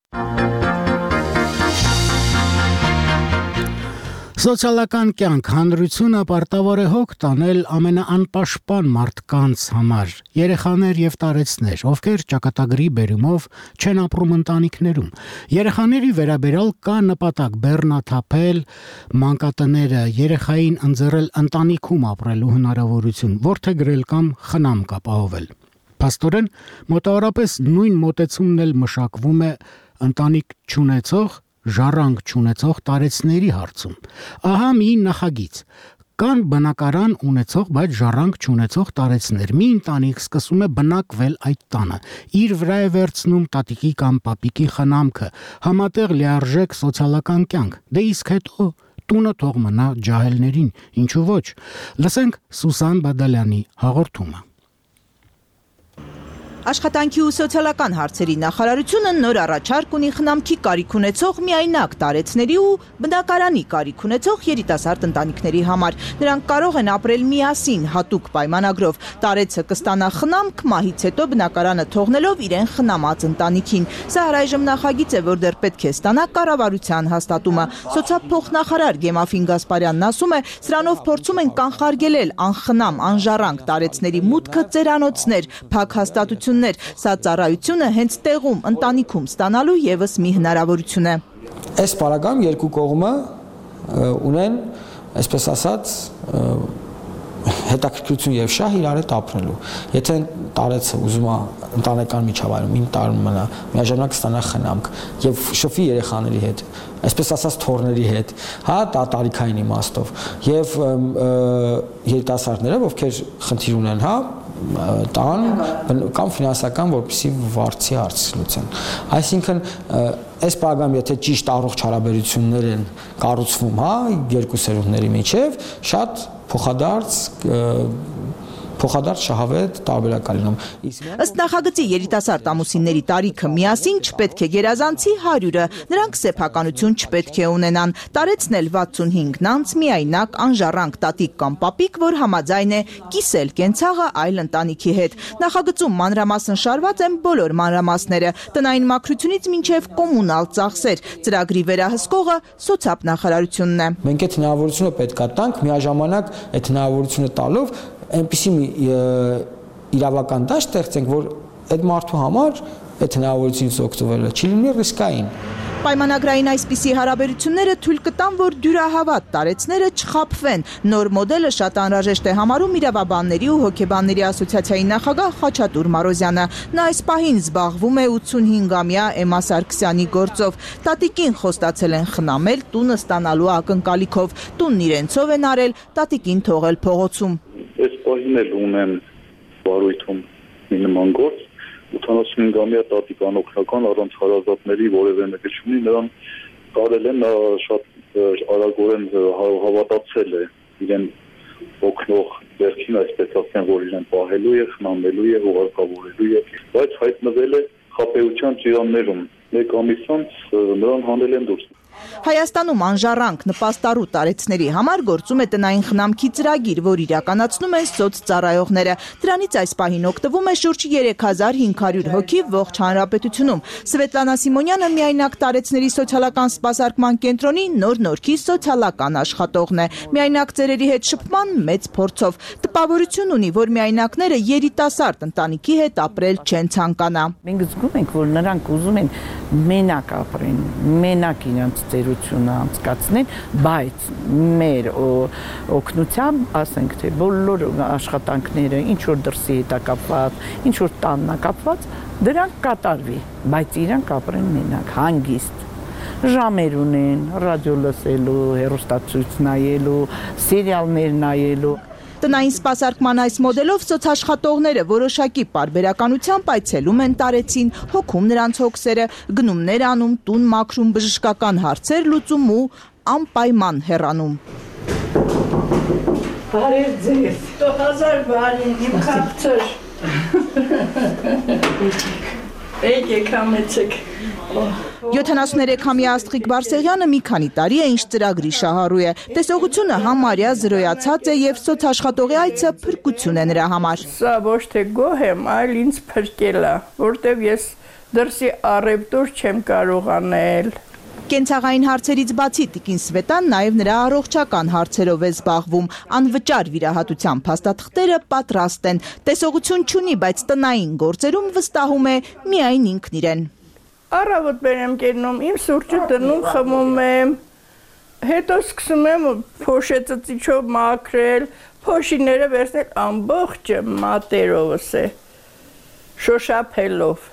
Սոցիալական կյանք հանրությունը պարտավոր է հոգ տանել ամենաանպաշտպան մարդկանց համար՝ երեխաներ եւ տարեցներ, ովքեր ճակատագրի բերումով չեն ապրում ընտանիքներում։ Երեխաների վերաբերյալ կա նպատակ բեռնաթափել մանկատները, երեխային ընձեռել ընտանիքում ապրելու հնարավորություն, որդեգրել կամ խնամք ապահովել։ Փաստորեն, մոտավորապես նույն մոտեցումն էլ մշակվում է ընտանիք չունեցող ժառանգ չունեցող տարեցների հարցում։ Ահա մի նախագիծ։ Կան բնակարան ունեցող, բայց ժառանգ չունեցող տարեցներ։ Մի ընտանիք սկսում է բնակվել այդ տանը։ Իր վրա է վերցնում տատիկի կամ պապիկի խնամքը, համատեղ լիարժեք սոցիալական կյանք։ Դե իսկ հետո տունը թող մնա ջահելներին, ինչու ոչ։ Լսենք Սուսան Բադալյանի հաղորդումը։ Աշխատանքի ու սոցիալական հարցերի նախարարությունը նոր առաջարկ ունի խնամքի կարիք ունեցող միայնակ տարեցների ու բնակարանի կարիք ունեցող երիտասարդ ընտանիքների համար։ Նրանք կարող են ապրել միասին հատուկ պայմանագրով։ Տարեցը կստանա խնամք, մահից հետո բնակարանը թողնելով իրեն խնամած ընտանիքին։ Սա առայժմ նախագիծ է, որ դեռ պետք է ստանա կառավարության հաստատումը։ Սոցիալփոխնախարար Գեմաֆին Գասպարյանն ասում է, սրանով փորձում են կանխարգելել անխնամ, անժառանգ տարեցների մուտքը ծերանոցներ, փակ հաստատություն։ Սա ծառայությունը հենց տեղում, ընտանիքում ստանալու եւս մի հնարավորություն է։ Այս պարագայում երկու կողմը ունեն, այսպես ասած, հետաքրքրություն եւ շահ իրար հետ ապրելու։ Եթե տարեցը ուզում է ընտանեկան միջավայրում 9 տարի մնա, միաժամանակ ստանա խնամք եւ շփվի երեխաների հետ, այսպես ասած թորների հետ, հա, տարիքային իմաստով եւ երիտասարդները, ովքեր խնդիր ունեն, հա, տան կամ ֆինանսական, որպեսզի վարձի հարց լուծեն։ Այսինքն այս պարագայում եթե ճիշտ առողջ հարաբերություններ են կառուցվում, հա, երկու սերունդների միջև, շատ փոխադարձ շահավետ տարբերակ լինում։ Ըստ նախագծի երիտասարդ ամուսինների տարիքը միասին չպետք է գերազանցի 100-ը, նրանք սեփականություն չպետք է ունենան։ Տարեցն էլ 65 անց միայնակ անժառանգ տատիկ կամ պապիկ, որ համաձայն է կիսել կենցաղը այլ ընտանիքի հետ։ Նախագծում մանրամասն շարված են բոլոր մանրամասները՝ տնային մաքրությունից մինչև կոմունալ ծախսեր։ Ծրագրի վերահսկողը սոցիալնախարարությունն է։ Մենք այդ հնարավորությունը պետք է տանք, միաժամանակ այդ հնարավորությունը տալով այնպիսի իրավական դաշտ ստեղծենք, որ այդ մարդու համար այդ հնարավորությունից օգտվելը չի լինի ռիսկային։ Պայմանագրային այսպիսի հարաբերությունները թույլ կտան, որ դյուրահավատ տարեցները չխաբվեն։ Նոր մոդելը շատ անհրաժեշտ է համարում իրավաբանների ու հոգեբանների ասոցիացիայի նախագահ Խաչատուր Մարոզյանը։ Նա այս պահին զբաղվում է 85-ամյա Էմա Սարգսյանի գործով։ Տատիկին խոստացել են խնամել տունը ստանալու ակնկալիքով։ Տունն իրենցով են արել, տատիկին թողել փողոցում։ Այս պահին էլ ունեմ բարույթում մի նման գործ, 85-ամյա տատիկ անօգնական առանց հարազատների որևէ մեկը չունի, նրան կարել են շատ արագորեն հավատացել է իրեն օգնող ձեռքին, այսպես ասեմ, որ իրեն պահելու է, խնամելու է, ուղարկավորելու է, բայց հայտնվել է խաբեության ճիրաններում։ Մեկ ամիս անց նրան հանել են դուրս։ Հայաստանում անժառանգ նպաստառու տարեցների համար գործում է տնային խնամքի ծրագիր, որ իրականացնում են սոցծառայողները։ Դրանից այս պահին օգտվում է շուրջ 3500 հոգի ողջ հանրապետությունում։ Սվետլանա Սիմոնյանը միայնակ տարեցների սոցիալական սպասարկման կենտրոնի նոր-նորքի սոցիալական աշխատողն է։ Միայնակ ծերերի հետ շփման մեծ փորձով։ Տպավորություն ունի, որ միայնակները երիտասարդ ընտանիքի հետ ապրել չեն ցանկանա։ Մենք զգում ենք, որ նրանք ուզում են մենակ ապրեն, մենակ իրենց ստեղծերությունը անցկացնեն, բայց մեր օգնությամբ, ասենք թե բոլոր աշխատանքները, ինչ որ դրսի հետ կապված, ինչ որ տանն կապված, դրանք կատարվի, բայց իրանք ապրեն մենակ, հանգիստ։ Ժամեր ունեն, ռադիո լսելու, հեռուստացույց նայելու, սերիալներ նայելու։ Տնային սպասարկման այս մոդելով սոցաշխատողները որոշակի պարբերականությամբ այցելում են տարեցին, հոգում նրանց հոգսերը, գնումներ անում, տուն մաքրում, բժշկական հարցեր լուծում ու անպայման հեռանում։ Բարև ձեզ, 1000 բարին, իմ խաղցր։ Եկեք համեցեք։ 73-ամյա Աստղիկ Բարսեղյանը մի քանի տարի է ինչ ծրագրի շահառու է։ Տեսողությունը համարյա զրոյացած է եւ սոցաշխատողի այցը փրկություն է նրա համար։ Սա ոչ թե գոհ եմ, այլ ինձ փրկել է, որտեվ ես դրսի առևտուր չեմ կարող անել։ Կենցաղային հարցերից բացի Տիկին Սվետան նաև նրա առողջական հարցերով է զբաղվում։ Անվճար վիրահատության փաստաթղթերը պատրաստ են։ Տեսողություն չունի, բայց տնային գործերում վստահում է միայն ինքն իրեն։ Առավոտ բերեմ կերնում, իմ սուրճը դնում, խմում եմ, հետո սկսում եմ փոշեցծիչով մաքրել, փոշիները վերցնել ամբողջը մատերովս է, շոշափելով։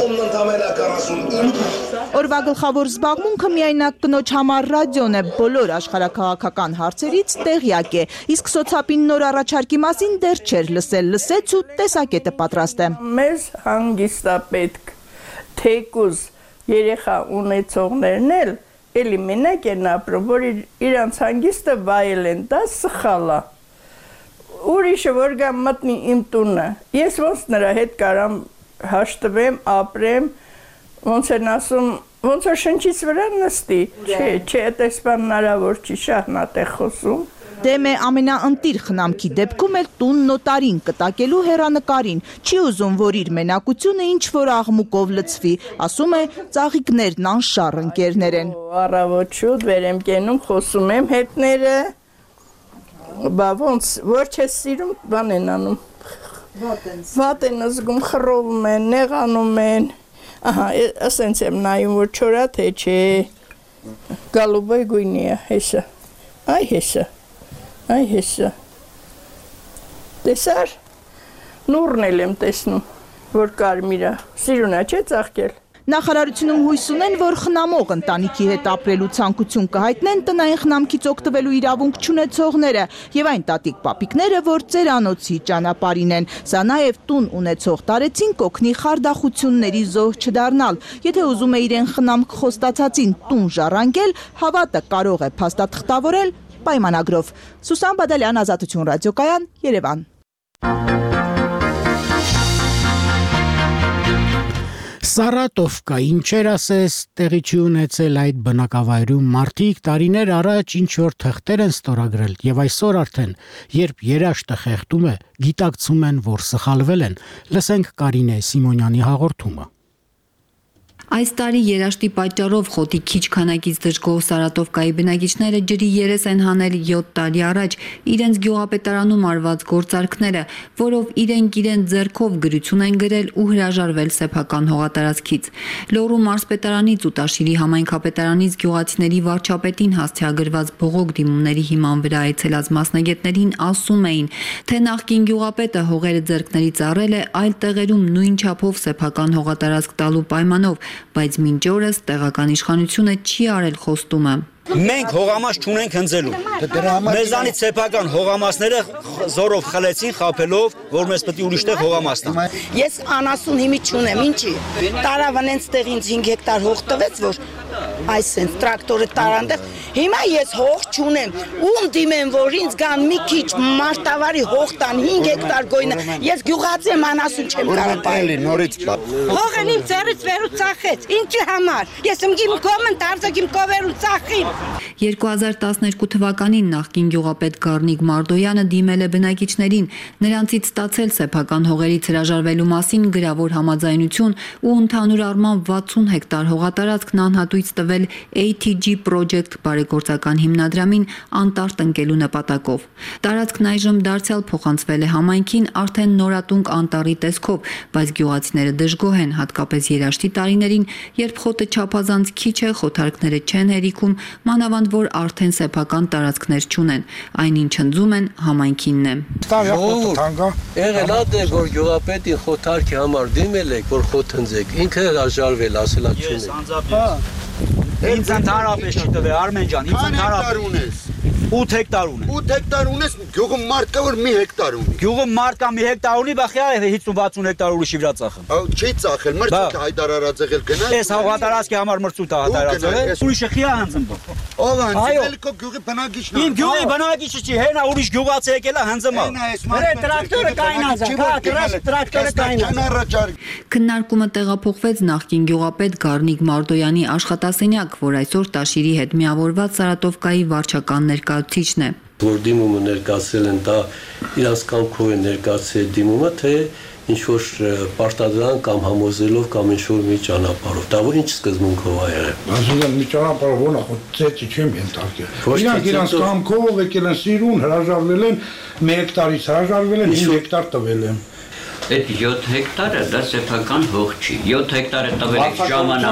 Օրվա գլխավոր զբաղմունքը միայնակ կնոջ համար ռադիոն է, բոլոր աշխարհաքաղաքական հարցերից տեղյակ է, իսկ սոցապին նոր առաջարկի մասին դեռ չէր լսել, լսեց ու տեսակետը պատրաստ է։ Մեզ հանգիստ է պետք, թեկուզ երեխա ունեցողներն էլ էլի մենակ են ապրում, որ իրանց հանգիստը վայել են, դա սխալ է։ Ուրիշը որ գա մտնի իմ տունը, ես ոնց նրա հետ կարամ հաշտվեմ, ապրեմ, ոնց են ասում, ոնց որ շնչից վրա նստի, չէ, այդպես բան հնարավոր չի, շահնատ է խոսում։ Դեմ է ամենաընտիր խնամքի դեպքում էլ տուն նոտարին կտակելու հեռանկարին, չի ուզում, որ իր մենակությունը ինչ-որ աղմուկով լցվի, ասում է ծաղիկներն անշառ ընկերներ են։ Առավոտ շուտ վեր եմ կենում, խոսում եմ հետները, բա ոնց, որ չես սիրում, բան են անում։ Վատ են զգում, խռովում են, նեղանում են, ասենց եմ նայում, որ չորա թե չէ, գալուբոյ գույնի է, հեսը, այ հեսը, տեսար, նուրն էլ եմ տեսնում, որ կարմիրա, սիրունա չէ ծաղկել։ Նախարարությունում հույս ունեն, որ խնամող ընտանիքի հետ ապրելու ցանկություն կհայտնեն տնային խնամքից օգտվելու իրավունք չունեցողները եւ այն տատիկ-պապիկները, որ ծերանոցի ճանապարհին են։ Սա նաեւ տուն ունեցող տարեցին կօգնի խարդախությունների զոհ չդառնալ։ Եթե ուզում է իրեն խնամք խոստացածին տուն ժառանգել, հավատը կարող է փաստաթղթավորել պայմանագրով։ Սուսան Բադալյան, Ազատություն ռադիոկայան, Երևան։ Սարատովկա, ինչեր ասես, տեղի չի ունեցել այդ բնակավայրում մարդիկ տարիներ առաջ ինչ-որ թղթեր են ստորագրել եւ այսօր արդեն, երբ երաշտը խեղդում է, գիտակցում են, որ սխալվել են։ Լսենք Կարինե Սիմոնյանի հաղորդումը։ Այս տարի երաշտի պատճառով խոտի քիչ քանակից դժգոհ Սարատովկայի բնակիչները ջրի երես են հանել 7 տարի առաջ իրենց գյուղապետարանում արված գործարքները, որով իրեն ձեռքով գրություն են գրել ու հրաժարվել սեփական հողատարածքից։ Լոռու մարզպետարանից ու Տաշիրի համայնքապետարանից գյուղացիների վարչապետին հասցեագրված բողոք դիմումների հիման վրա այցելած մասնագետներին ասում էին, թե նախկին գյուղապետը հողերը ձեռքներից առել է այլ տեղերում նույն չափով սեփական հողատարածք տալու պայմանով, բայց մինչ օրս տեղական իշխանությունը չի արել խոստումը։ Մենք հողամաս չունենք հնձելու։ Մեզանից սեփական հողամասները զորով խլեցին խափելով, որ մեզ պետք է ուրիշ տեղ հողամաս տան։ Ես անասուն հիմի չունեմ, ինչի։ Տարավանենց տեղ ինձ 5 հեկտար հող տվեց, որ այսենց տրակտորը տարանդեղ։ Հիմա ես հող չունեմ։ Ում դիմեմ, որ ինձ գան մի քիչ մարտավարի հող տան 5 հեկտար գոյնը։ Ես գյուղացի եմ, անասուն չեմ կարող պահել։ Նորից հողն իմ ծերից վերու ծախեց։ Ինչի համար։ Ես իմ կոմն դարձակ իմ կովերու ծախին։ 2012 թվականին նախկին գյուղապետ Գառնիկ Մարդոյանը դիմել է բնակիչներին, նրանցից ստացել սեփական հողերից հրաժարվելու մասին գրավոր համաձայնություն ու ընդհանուր առմամբ 60 հեկտար հողատարածքն անհատույց տվել տվել ATG Project բարեգործական հիմնադրամին անտառ տնկելու նպատակով։ Տարածքն այժմ դարձյալ փոխանցվել է համայնքին արդեն նորատունկ անտառի տեսքով, բայց գյուղացիները դժգոհ են, հատկապես երաշտի տարիներին, երբ խոտը չափազանց քիչ է, խոթարքները չեն հերիքում, մանավանդ որ արդեն սեփական տարածքներ չունեն։ Այնինչ հնձում են համայնքինն է։ Եղել է որ գյուղապետի խոթարքի համար դիմել եք, որ խոթ հնձեք, ինքը հրաժարվել, ասել է չունի։ Ինձ ընդհանրապես չի տվել Արմեն ջան, ինձ ընդհանրապես 8 հեկտար ունես։ 8 հեկտար ունես, գյուղում մարդ կա որ 1 հեկտար ունի։ Գյուղում մարդ կա 1 հեկտար ունի, բախի 50-60 հեկտար ուրիշի վրա ծախեմ։ Չի ծախել, մրցույթ հայտարարած եղել գնա։ Էս հողատարածքի համար մրցույթ հայտարարած եղել։ Ուրիշը խիա հնձում։ Ով հնձել քո գյուղի բնակիչն է։ Իմ գյուղի բնակիչը չի, հենա ուրիշ գյուղացի եկել է հնձում։ Տրակտորը կայնած է, տրակտորը կայնած։ Քննարկումը տեղափոխվեց նախկին գյուղապետ Գառնիկ Մարդոյանի աշխատասենյակ, որ այսօր Տաշիրի հետ միավորված Սարատովկայի վարչական ներկայացուցիչն է։ Որ դիմումը ներկայացրել են, դա իրանց կամքով են ներկայացրել դիմումը, թե ինչ-որ պարտադրան կամ համոզելով կամ ինչ-որ մի ճանապարհով։ Դա որ ինչ սկզբունքով է եղել։ Ասում մի ճանապարհով ոնա խոցեցի չեմ ենթարկել։ Իրանց կամքով եկել են սիրուն, հրաժարվել են 1 հեկտարից հրաժարվել են 5 հեկտար տվել են։ Այդ 7 հեկտարը դա սեփական հող չի։ 7 հեկտարը տվել եք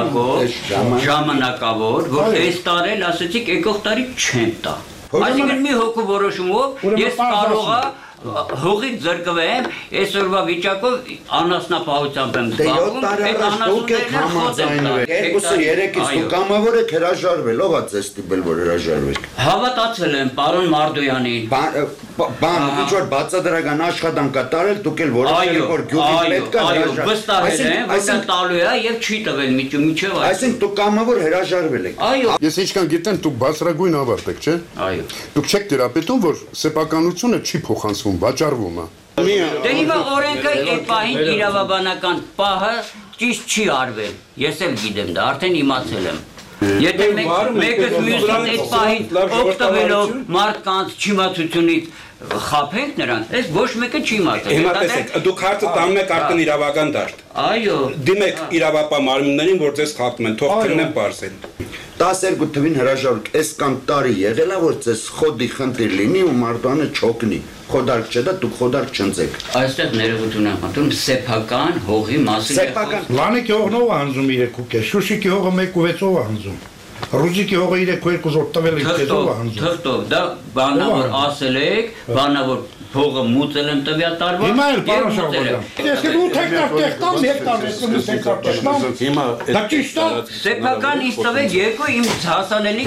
ժամանակավոր, որ այս տարել ասեցիք եկող տարի չեն տա։ Այսինքն մի հոգու որոշումով ես կարողա հողից զրկվեմ, այսօրվա վիճակով անասնապահությամբ եմ զբաղվում, այդ անասուններն խոտ եմ տա։ 2-3-ից դու կամավոր եք հրաժարվել, ով է ձեզ տիպել, որ հրաժարվեք։ Հավատացել եմ պարոն Մարդոյանին։ Բան, ինչ որ բացադրական աշխատանք կա տարել, դուք էլ որոշել եք, որ գյուղի պետք է հրաժարվել։ Վստահել եմ, որ տալու է եւ չի տվել միջև այս։ Այսինքն դուք կամավոր հրաժարվել եք։ Այո։ Ես ինչքան գիտեմ, դուք բարձրագույն ավարտ եք, չէ՞։ Այո։ Դուք չեք դերապետում, որ սեփականությունը չի փոխանցվում, վաճառվում է։ Դե հիմա օրենքը այդ պահին իրավաբանական պահը ճիշտ չի արվել։ Ես էլ գիտեմ դա, արդեն իմացել եմ։ Եթե մեկը մյուսից այդ պահին օգտվելով մարդկանց չիմացությունից խափենք նրանց, այս ոչ մեկը չի իմացել։ Հիմա տեսեք, դուք հարցը տանում եք արդեն իրավական դաշտ։ Այո։ Դիմեք իրավապահ մարմիններին, որ ձեզ խախտում են, թող քննեն պարզեն։ 12 թվին հրաժարվեք, այս կամ տարի եղել է որ ձեզ խոդի խնդիր լինի ու մարդանը չօգնի։ Խոդարկ չէ դա, դուք խոդարկ չընձեք։ Այստեղ ներողություն եմ խնդրում, սեփական հողի մասին։ Սեփական։ Լանիկի հողն ով է հանձում 3.5, Շուշիկի հողը 1.6-ով է հանձում։ Ռուզիկի հողը 3.2-ով տվել եք քեզով է հանձում։ Թղթով, դա բանա որ ասել եք, բանա որ փողը մուծել եմ տվյալ տարվա։ Հիմա էլ պարոն Շահբազյան։ Ես 8 հեկտար տեղ 1 հեկտար հեկտար տեղ։ Հիմա դա ճիշտ է։ Սեփական ինձ տվեք երկու իմ հասանելի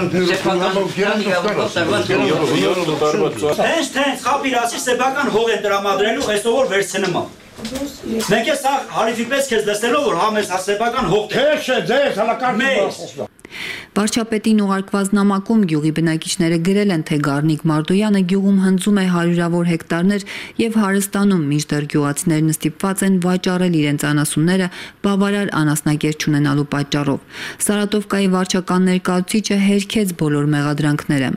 Հենց խապիր ասի սեփական հող են տրամադրելու այսօր որ վերցնեմ։ Մենք է սա հարիվի պես քեզ լսելով որ հա մեզ սեփական հող չէ, ձեզ հալակարգի Վարչապետին ուղարկված նամակում գյուղի բնակիչները գրել են, թե Գառնիկ Մարդոյանը գյուղում հնձում է հարյուրավոր հեկտարներ եւ հարստանում, մինչդեռ գյուղացիներն ստիպված են վաճառել իրենց անասունները բավարար անասնակեր չունենալու պատճառով։ Սարատովկայի վարչական ներկայացուցիչը հերքեց բոլոր մեղադրանքները։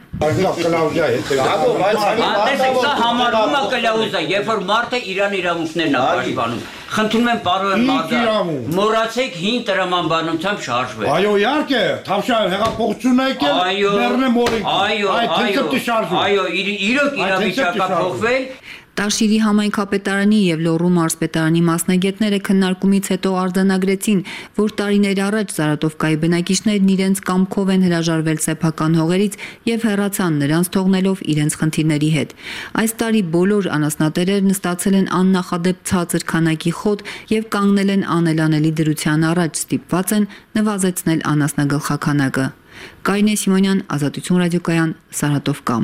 Տեսեք, սա համարվում է կլաուզա, երբ որ մարդը իրան իրավունքներն է պաշտպանում։ Խնդրում եմ պարոն Մարդոյան, մոռացեք հին տրամաբանությամբ շարժվել։ Այո, իհարկե, Թավշյա հեղափոխությունն է եկել, Բեռնեմ օրենքը։ Այո, իրոք իրավիճակը փոխվել։ Տաշիրի համայնքապետարանի եւ Լոռու մարզպետարանի մասնագետները քննարկումից հետո արձանագրեցին, որ տարիներ առաջ Սարատովկայի բնակիչներն իրենց կամքով են հրաժարվել սեփական հողերից եւ հեռացան նրանց թողնելով իրենց խնդիրների հետ։ Այս տարի բոլոր անասնատերերն ստացել են աննախադեպ ցածր քանակի խոտ եւ կանգնել են անելանելի դրության առաջ, ստիպված են նվազեցնել անասնագլխաքանակը։ Կարինե Սիմոնյան, Ազատություն ռադիոկայան, Սարատովկա։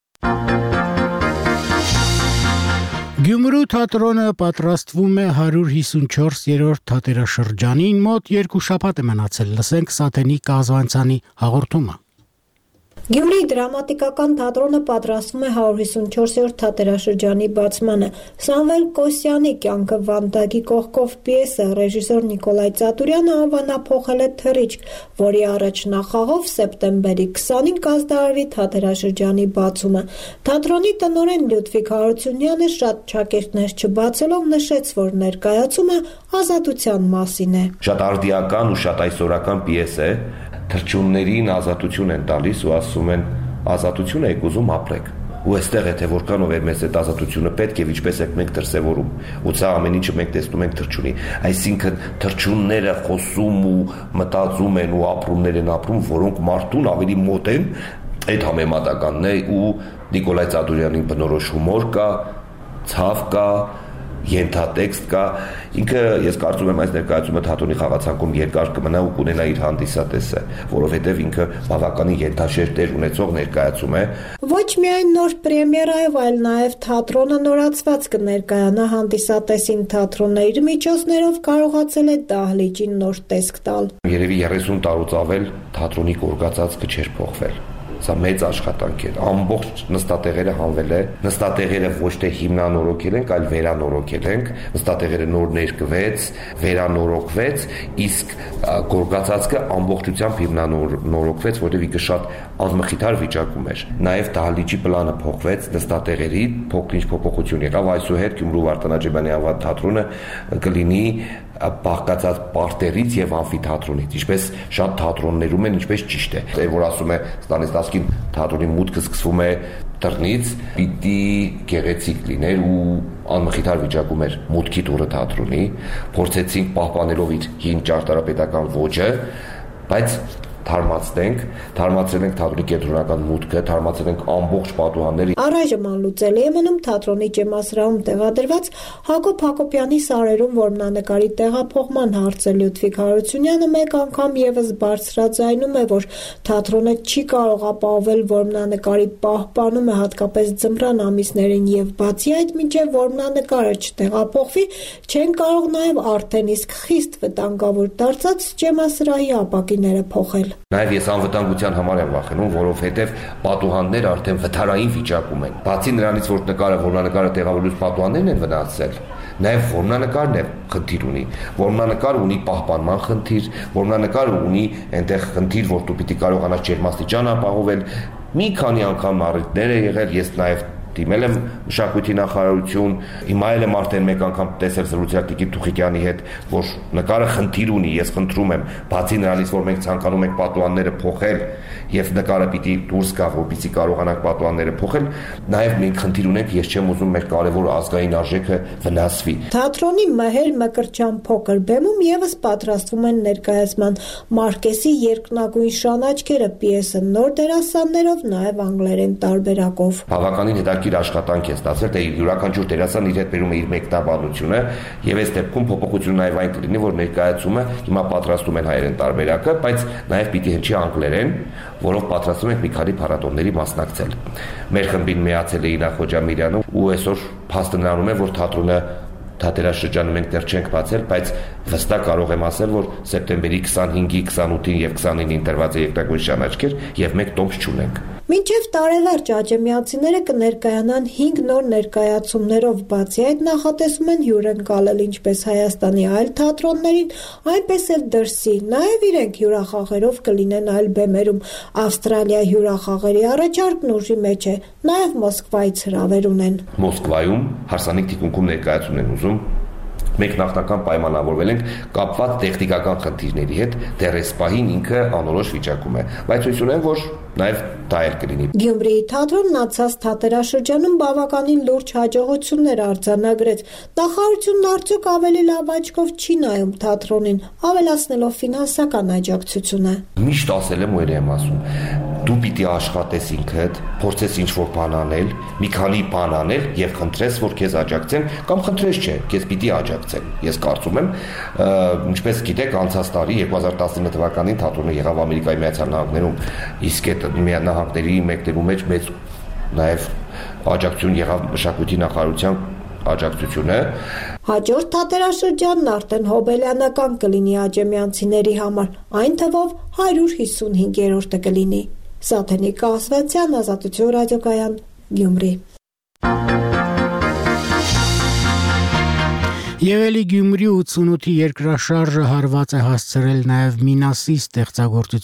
Գյումրու թատրոնը պատրաստվում է 154-րդ թատերաշրջանին, մոտ 2 շաբաթ է մնացել, լսենք Սաթենի Կազվանցյանի հաղորդումը։ Գյումրիի դրամատիկական թատրոնը պատրաստվում է 154-րդ թատերաշրջանի բացմանը։ Սամվել Կոսյանի «Կյանքը վանդակի կողքով» պիեսը ռեժիսոր Նիկոլայ Ծատուրյանը անվանափոխել է թռիչք, որի առաջնախաղով սեպտեմբերի 20-ին կազմակերպվի թատերաշրջանի բացումը։ Թատրոնի տնօրեն Լյուդվիգ Հարությունյանը շատ ճակերտներ չբացելով նշեց, որ ներկայացումը ազատության մասին է։ Շատ արդիական ու շատ այսօրական պիես է, թռչուններին ազատություն են տալիս ու ասում են ազատություն եք ուզում ապրեք։ Ու այստեղ է թե որքանով է մեզ այդ ազատությունը պետք եւ ինչպես եք մենք դրսեւորում։ Ու սա ամեն ինչը մենք տեսնում ենք թռչունի։ Այսինքն թռչունները խոսում ու մտածում են ու ապրումներ են ապրում, որոնք մարդուն ավելի մոտ են, այդ համեմատականն է ու Նիկոլայ Ծադուրյանի բնորոշ հումոր կա, ցավ կա, ենթատեքստ կա, ինքը ես կարծում եմ այս ներկայացումը թատրոնի խաղացանկում երկար կմնա ու կունենա իր հանդիսատեսը, որովհետև ինքը բավականին ենթաշեշտ տեղ ունեցող ներկայացում է։ Ոչ միայն նոր պրեմիերայով, այլ նաև թատրոնը նորացված կներկայանա հանդիսատեսին թատրոնների միջոցներով կարողացել է դահլիճին նոր տեսք տալ։ Երևի 30 տարուց ավել թատրոնի կորգացածը չէր փոխվել։ Սա մեծ աշխատանք է։ Ամբողջ նստատեղերը հանվել է։ Նստատեղերը ոչ թե հիմնանորոգել ենք, այլ վերանորոգել ենք։ Նստատեղերը նոր ներկվեց, վերանորոգվեց, իսկ գորգացածը ամբողջությամբ հիմնանորոգվեց, որտեղ ինքը շատ անմխիթար վիճակում էր։ Նաև դահլիճի պլանը փոխվեց, նստատեղերի փոքր-ինչ փոփոխություն եղավ։ Այսուհետ Գյումրու Վարդանաջեբյանի անվան թատրոնը կլինի բաղկացած պարտերից եւ ամֆիթատրոնից, ինչպես շատ թատրոններում են, ինչպես ճիշտ է։ Այն որ ասում է Ստանիսլավսկին թատրոնի մուտքը սկսվում է դռնից, պիտի գեղեցիկ լիներ ու անմխիթար վիճակում էր մուտքի դուռը թատրոնի, փորձեցինք պահպանելով իր հին ճարտարապետական ոճը, բայց թարմացրել ենք թատրոնի կենտրոնական մուտքը, թարմացրել ենք ամբողջ պատուհանները։ Առայժմ անլուծելի է մնում թատրոնի ջեմասրահում տեղադրված Հակոբ Հակոբյանի սարերում որմնանկարի տեղափոխման հարցը։ Լյուդվիգ Հարությունյանը մեկ անգամ եւս բարձրաձայնում է, որ թատրոնը չի կարող ապահովել որմնանկարի պահպանումը հատկապես ձմռան ամիսներին եւ բացի այդ մինչեւ որմնանկարը չտեղափոխվի, չեն կարող նաեւ արդեն իսկ խիստ վտանգավոր դարձած ջեմասրահի ապակիները փոխել։ Նաև ես անվտանգության համար եմ վախենում, որովհետև պատուհանները արդեն վթարային վիճակում են։ Բացի նրանից, որ որմնանկարը տեղավորելուց պատուհաններն են վնասել, նաև որմնանկարն է խնդիր ունի։ Որմնանկարը ունի պահպանման խնդիր, որմնանկարը ունի այնտեղ խնդիր, որ դու պիտի կարողանաս ջերմաստիճան ապահովել։ Մի քանի անգամ առիթներ է եղել, ես նաև դիմել եմ մշակույթի նախարարություն, հիմա եմ արդեն մեկ անգամ տեսել զրուցել Տիկին Թուխիկյանի հետ, որ նկարը խնդիր ունի, ես խնդրում եմ, բացի նրանից, որ մենք ցանկանում ենք պատուհանները փոխել եւ նկարը պիտի դուրս գա, որպեսզի կարողանանք պատուհանները փոխել, նաեւ մենք խնդիր ունենք, ես չեմ ուզում մեր կարևոր ազգային արժեքը վնասվի։ Թատրոնի մհեր Մկրտչյան փոքր բեմում եւս պատրաստվում են ներկայացման Մարկեսի երկնագույն շանաչքերը պիեսը նոր դերասաններով, նաեւ անգլերեն տարբերակով։ Բավականին հետաքրքիր աշխատանք է ստացվել, թե յուրաքանչյուր դերասան իր հետ բերում է իր մեկնաբանությունը եւ այս դեպքում փոփոխությունը նաեւ այն կլինի, որ ներկայացումը հիմա պատրաստում են հայերեն տարբերակը, բայց նաեւ պիտի հնչի անգլերեն, որով պատրաստում ենք մի քանի փառատոների մասնակցել։ Մեր խմբին միացել է Իրա Խոջամիրյանը ու այսօր փաստը նրանում է, որ թատրոնը թատերաշրջանում մենք դեռ չենք բացել, բայց վստահ կարող եմ ասել, որ սեպտեմբերի 25-ի, 28-ին եւ 29-ին տրված է երկնագույն շանաչքեր եւ մենք տոմս չունենք։ Մինչև տարեվերջ աջեմիացիները կներկայանան 5 նոր ներկայացումներով, բացի այդ նախատեսում են հյուրընկալել ինչպես Հայաստանի այլ թատրոններին, այնպես էլ դրսի, նաև իրենք հյուրախաղերով կլինեն այլ բեմերում։ Ավստրալիա հյուրախաղերի առաջարկն ուժի մեջ է, նաև Մոսկվայից հրավեր ունեն։ Մոսկվայում հարսանիք թիկունքում ներկայացում են ուզում։ Մենք նախնական պայմանավորվել ենք կապված տեխնիկական խնդիրների հետ, դեռ այս պահին ինքը անորոշ վիճակում է, բայց հույս ունեմ, որ նաև դա էլ կլինի։ Գյումրիի թատրոնն անցած թատերաշրջանում բավականին լուրջ հաջողություններ արձանագրեց։ Նախարարությունն արդյոք ավելի լավ աչքով չի նայում թատրոնին, ավելացնելով ֆինանսական աջակցությունը։ Միշտ ասել եմ ու եմ ասում, դու պիտի աշխատես ինքդ, փորձես ինչ-որ բան անել, մի քանի բան անել եւ խնդրես, որ քեզ աջակցեն, կամ խնդրես չէ, քեզ պիտի աջակցեն։ Ես կարծում եմ, ինչպես գիտեք, անցած տարի 2019 թվականին թատրոնը եղավ Ամերիկայի Միացյալ Նահանգներում, իսկ այդ նահանգների մեկներում մեջ մեծ նաեւ աջակցություն եղավ մշակույթի նախարարության աջակցությունը։ Հաջորդ թատերաշրջանն արդեն հոբելյանական կլինի աջեմյանցիների համար, այն թվով 155-րդը կլինի։ Սաթենիկ Ասվացյան, Ազատություն ռադիոկայան, Գյումրի։ Եվելի Գյումրի 88-ի երկրաշարժը հարված է հասցրել նաև Մինասի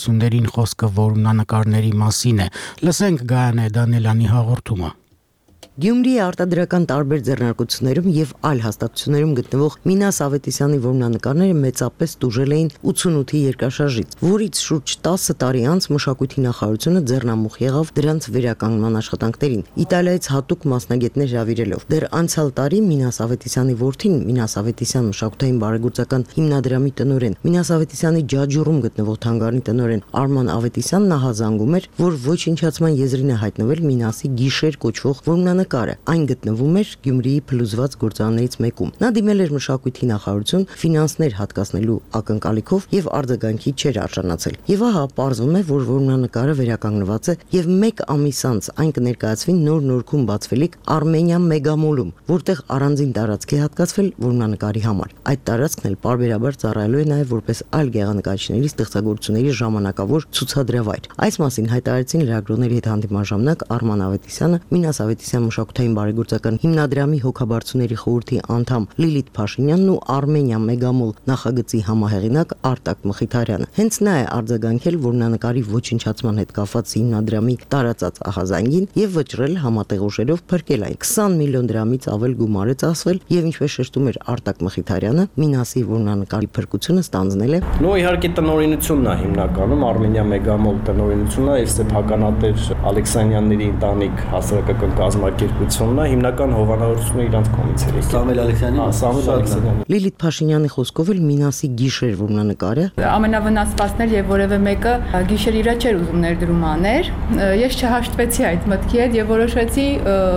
ստեղծագործություններին խոսքը որմնանկարների մասին է։ Լսենք Գայանե Դանելյանի հաղորդումը։ Գյումրիի արտադրական տարբեր ձեռնարկություններում եւ այլ հաստատություններում գտնվող Մինաս Ավետիսյանի որմնանկարները մեծապես տուժել էին 88-ի երկրաշարժից, որից շուրջ 10 տարի անց մշակույթի նախարարությունը ձեռնամուխ եղավ դրանց վերականգնման աշխատանքներին, Իտալիայից հատուկ մասնագետներ հրավիրելով։ Դեռ անցյալ տարի Մինաս Ավետիսյանի որդին, Մինաս Ավետիսյան մշակութային բարեգործական հիմնադրամի տնօրեն, Մինաս Ավետիսյանի ջաջուրում գտնվող թանգարանի տնօրեն Արման Ավետիսյանն նահանձանգում էր, որ ոչնչացման եզրին է հայտնվել Մինասի գիշեր կոչվող որմնանկարը։ Այն գտնվում էր Գյումրիի փլուզված գործարաններից մեկում։ Նա դիմել էր մշակույթի նախարարություն ֆինանսներ հատկացնելու ակնկալիքով եւ արձագանքի չէր արժանացել։ Եվ ահա պարզվում է, որ որմնանկարը վերականգնված է եւ 1 ամիս անց այն կներկայացվի նոր Նորքում բացվելիք Արմենիա Մեգամոլում, որտեղ առանձին տարածք է հատկացվել որմնանկարի համար։ Այդ տարածքն էլ պարբերաբար ծառայելու է նաեւ որպես այլ գեղանկարիչների ստեղծագործությունների ժամանակավոր ցուցադրավայր։ Այս մասին հայտարարեցին լրագրողների հետ հանդիպման ժամանակ Արման Ավետիսյանը, Մինաս Ավետիսյան մշակութային բարեգործական հիմնադրամի հոգաբարձուների խորհրդի անդամ Լիլիթ Փաշինյանն ու Արմենիա Մեգամոլ նախագծի համահեղինակ Արտակ Մխիթարյանը։ Հենց նա է արձագանքել որմնանկարի ոչնչացման հետ կապված հիմնադրամի տարածած ահազանգին եւ վճռել համատեղ ուժերով փրկել այն։ 20 միլիոն դրամից ավել գումար է ծախսվել եւ ինչպես շեշտում էր Արտակ Մխիթարյանը, Մինասի որմնանկարի փրկությունը ստանձնել է։ Նո իհարկե տնօրինությունն է հիմնականում Արմենիա Մեգամոլ տնօրինությունն է, Ստեփականատեր Ալեքսանյանների ընտանիք հասարակական կազմակերպությունն է, հիմնական հովանավորությունը իրանց կողմից էր։ Սամվել Ալեքսանյան։ Լիլիթ Փաշինյանի խոսքով էլ Մինասի գիշեր որմնանկարը ամենավնասվածն էր եւ որևէ մեկը գիշեր իրա չէր ուզում ներդրում աներ։ Ես չհաշտվեցի այդ մտքի հետ եւ որոշեցի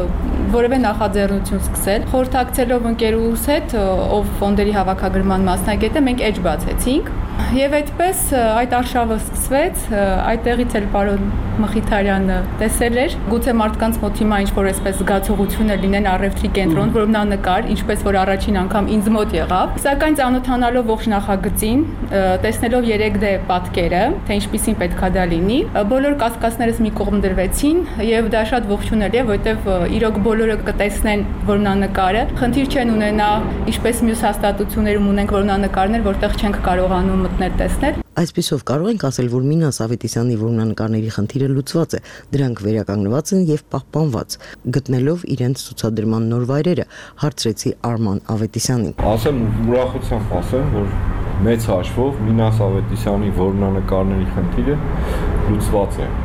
որևէ նախաձեռնություն սկսել։ Խորհրդակցելով ընկերուհուս հետ, ով ֆոնդերի հավաքագրման մասնագետ է, մենք էջ բացեցինք եւ այդպես այդ արշավը սկսվեց։ Այդտեղից էլ պարոն Մխիթարյանը տեսել էր, գուցե մարդկանց մոտ հիմա ինչ-որ այսպես զգացողություն է լինեն առևտրի կենտրոն, որմնանկար, ինչպես որ առաջին անգամ ինձ մոտ եղավ, սակայն ծանոթանալով ողջ նախագծին, տեսնելով 3D պատկերը, թե ինչպիսին պետքա դա լինի, բոլոր կասկածներս մի կողմ դրվեցին եւ դա շատ ողջունել է, որովհետեւ իրոք բոլորը կտեսնեն որմնանկարը, խնդիր չեն ունենա, ինչպես մյուս հաստատություններում ունենք որմնանկարներ, որտեղ չենք կարողանում մտնել տեսնել։ Այսպիսով կարող ենք ասել, որ Մինաս Ավետիսյանի որմնանկարների խնդիրը լուծված է, դրանք վերականգնված են եւ պահպանված, գտնելով իրենց ցուցադրման նոր վայրերը, հարցրեցի Արման Ավետիսյանին։ Ասեմ ուրախությամբ ասեմ, որ մեծ հաշվով Մինաս Ավետիսյանի որմնանկարների խնդիրը լուծված է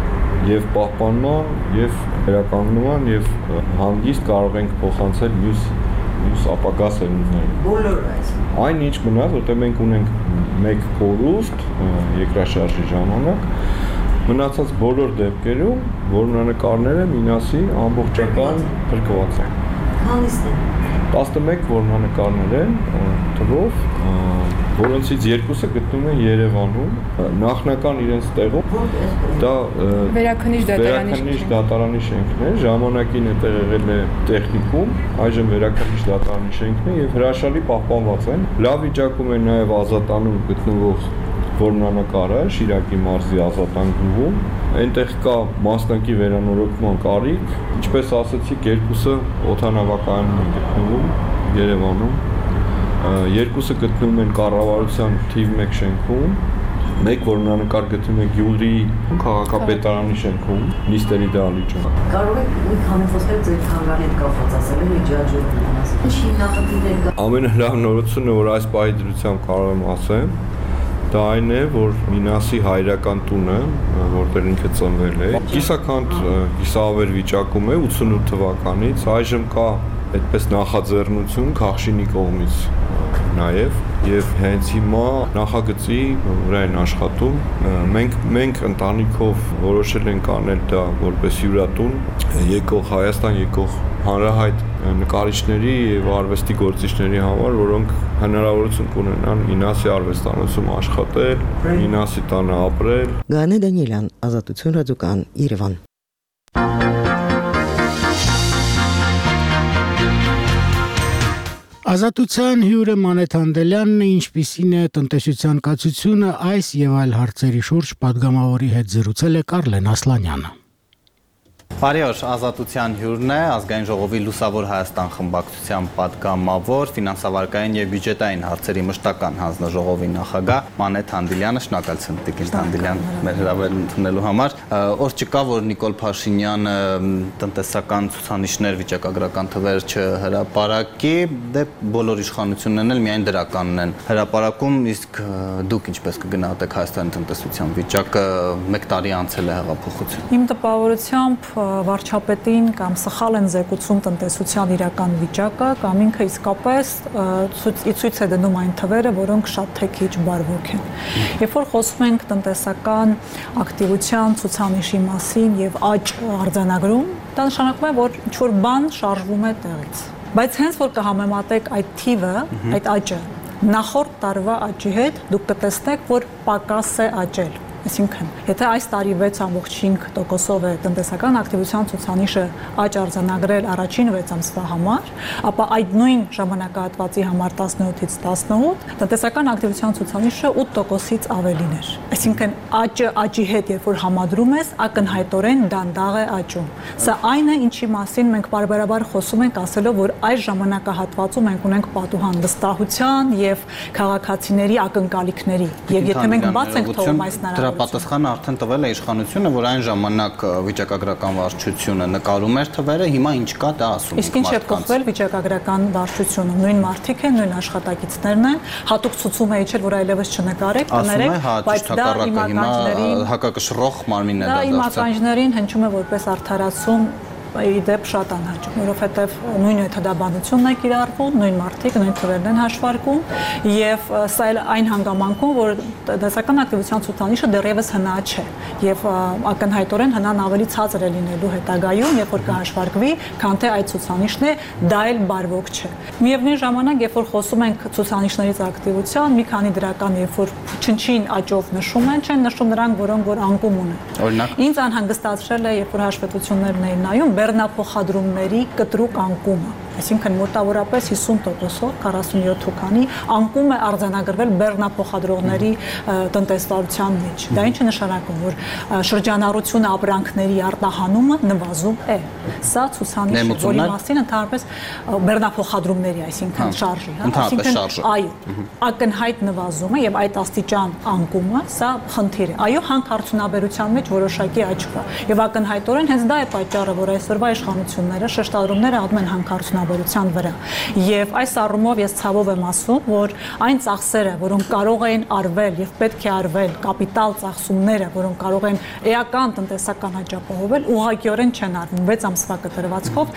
եւ պահպանման եւ վերականգնման եւ հանգիստ կարող ենք փոխանցել մյուս ապագա սերունդներին։ Բոլորը այս։ Այն ինչ մնաց, որտեղ մենք ունենք մեկ կորուստ երկրաշարժի ժամանակ, մնացած բոլոր դեպքերում որմնանկարները Մինասի ամբողջական փրկված են։ Քանիսն են։ 11 որմնանկարներ են թվով, որոնցից 2-ը գտնվում են Երևանում, նախնական իրենց տեղում, դա վերաքննիչ դատարանի շենքն է, ժամանակին է տեղ եղել է տեխնիկում, այժմ վերաքննիչ դատարանի շենքն է եւ հրաշալի պահպանված են։ Լավ վիճակում է նաեւ Ազատանում գտնվող որմնանկարը Շիրակի մարզի Ազատանգուղում, այնտեղ կա մասնակի վերանորոգման կարիք, ինչպես ասացիք, 2-ը օդանավակայանում են գտնվում Երևանում, 2-ը գտնվում են կառավարության թիվ 1 շենքում, մեկ որմնանկար գտնվում է Գյումրիի քաղաքապետարանի շենքում, Նիստերի դահլիճում։ Կարող եք մի քանի խոսքեր ձեր թանգարանի հետ կապված ասել, մի ջաջուրում ասել։ Ինչ հիմնախնդիրներ կա։ Ամենալավ նորությունը, որ այս պահի դրությամբ կարող եմ ասեմ, դա այն է, որ Մինասի հայրական տունը, որտեղ ինքը ծնվել է, կիսավեր վիճակում է 88 թվականից, այժմ կա այդպես նախաձեռնություն Քախշինի կողմից նաև եւ հենց հիմա նախագծի վրա են աշխատում։ Մենք ընտանիքով որոշել ենք անել դա որպես հյուրատուն եկող Հայաստան եկող հանրահայտ նկարիչների եւ արվեստի գործիչների համար, որոնք հնարավորություն կունենան Մինասի արվեստանոցում աշխատել, Մինասի տանը ապրել։ Գանե Դանիելյան, Ազատություն ռադիոկան, Երևան։ Ազատության հյուրը Մանեթ Անդելյանն է, ինչպիսին է տնտեսության կացությունը, այս եւ այլ հարցերի շուրջ պատգամավորի հետ զրուցել է Կարլեն Ասլանյանը։ Բարի օր, Ազատության հյուրն է, Ազգային ժողովի Լուսավոր Հայաստան խմբակցության պատգամավոր, ֆինանսավարկային եւ բյուջետային հարցերի մշտական հանձնաժողովի նախագահ Մանեթ Հանդիլյանը, շնորհակալություն Տիկին Հանդիլյան մեր հրավերն ընդունելու համար։ Օր չկա, որ Նիկոլ Փաշինյանը տնտեսական ցուցանիշներ, վիճակագրական թվեր չհրապարակի, դե բոլոր իշխանություններն էլ միայն դրականն են հրապարակում, իսկ դուք ինչպես կգնահատեք Հայաստանի տնտեսության վիճակը 1 տարի անցել է հեղափոխություն։ Իմ տպավորությամբ վարչապետին կամ սխալ են զեկուցում տնտեսության իրական վիճակը կամ ինքը իսկապես ցույց է դնում այն թվերը, որոնք շատ թե քիչ բարվոք են։ Երբ որ խոսում ենք տնտեսական ակտիվության ցուցանիշի մասին եւ աճ արձանագրում, դա նշանակում է, որ ինչ-որ բան շարժվում է տեղից։ Բայց հենց որ կհամեմատեք այդ թիվը, այդ աճը նախորդ տարվա աճի հետ, դուք կտեսնեք, որ պակաս է աճել։ Այսինքն, եթե այս տարի 6.5%-ով է տնտեսական ակտիվության ցուցանիշը աճ արձանագրել առաջին 6 ամսվա համար, ապա այդ նույն ժամանակահատվածի համար 17-ից 18 տնտեսական ակտիվության ցուցանիշը 8%-ից ավելին էր։ Այսինքն, աճը աճի հետ երբ որ համադրում ես, ակնհայտորեն դանդաղ է աճում։ Սա այն է, ինչի մասին մենք բարբերաբար խոսում ենք, ասելով, որ այս ժամանակահատվածում մենք ունենք պատուհան վստահության եւ քաղաքացիների ակնկալիքների։ Եվ եթե մենք բաց ենք թողում այս պատասխանը արդեն տվել է իշխանությունը, որ այն ժամանակ վիճակագրական վարչությունը նկարում էր թվերը, հիմա ինչ կա, դա ասում իսկ ինչ է փոխվել վիճակագրական վարչությունը, նույն մարդիկ են, նույն աշխատակիցներն են, հատուկ ցուցում է իջել, որ այլևս չնկարեք, կներեք, բայց դա իմ ականջներին հակակշռող մարմին է դա իմ ականջներին հնչում է որպես արդարացում իդեպ շատ անհաճ, որովհետև նույն մեթոդաբանությունն է կիրառվում, նույն մարդիկ, նույն թվերն են հաշվարկում եւ սա այն հանգամանքում, որ տնտեսական ակտիվության ցուցանիշը դեռևս հնաճ է եւ ակնհայտորեն հնան ավելի ցածր է լինելու հետագայում, երբ որ կհաշվարկվի, քան թե այդ ցուցանիշն է, դա էլ բարվոք չէ։ Միևնույն ժամանակ, երբ որ խոսում ենք ցուցանիշներից ակտիվության, մի քանի դրական, երբ որ չնչին աճով նշում են, չեն նշում նրանք, որոնք որ անկում ունեն։ Օրինակ, ինձ անհանգստացրել է, երբ որ հաշվետվություններն էին նայում, բեռնափոխադրումների կտրուկ անկումը, այսինքն մոտավորապես 50%-ով 47 հոգանի անկում է արձանագրվել բեռնափոխադրողների տնտեսվարության մեջ։ Դա ինչ է նշանակում, որ շրջանառությունը ապրանքների արտահանումը նվազում է։ Սա ցուցանիշ է, որի մասին ընդհանրապես բեռնափոխադրումների, այսինքն շարժի, այսինքն այո, ակնհայտ նվազում է եւ այդ աստիճան անկումը, սա խնդիր է։ Այո, հանքարդյունաբերության մեջ որոշակի աճ կա եւ ակնհայտորեն հենց դա է պատճառը, որ այսօրվա իշխանությունները շեշտադրումներ անում են հանքարդյունաբերության վրա։ Եվ այս առումով ես ցավով եմ ասում, որ այն ծախսերը, որոնք կարող էին արվել եւ պետք է արվել, կապիտալ ծախսումները, որոնք կարող են էական տնտեսական աճ ապահովել, ուղղակիորեն չեն արվում։ 6 ամսվա կտրվածքով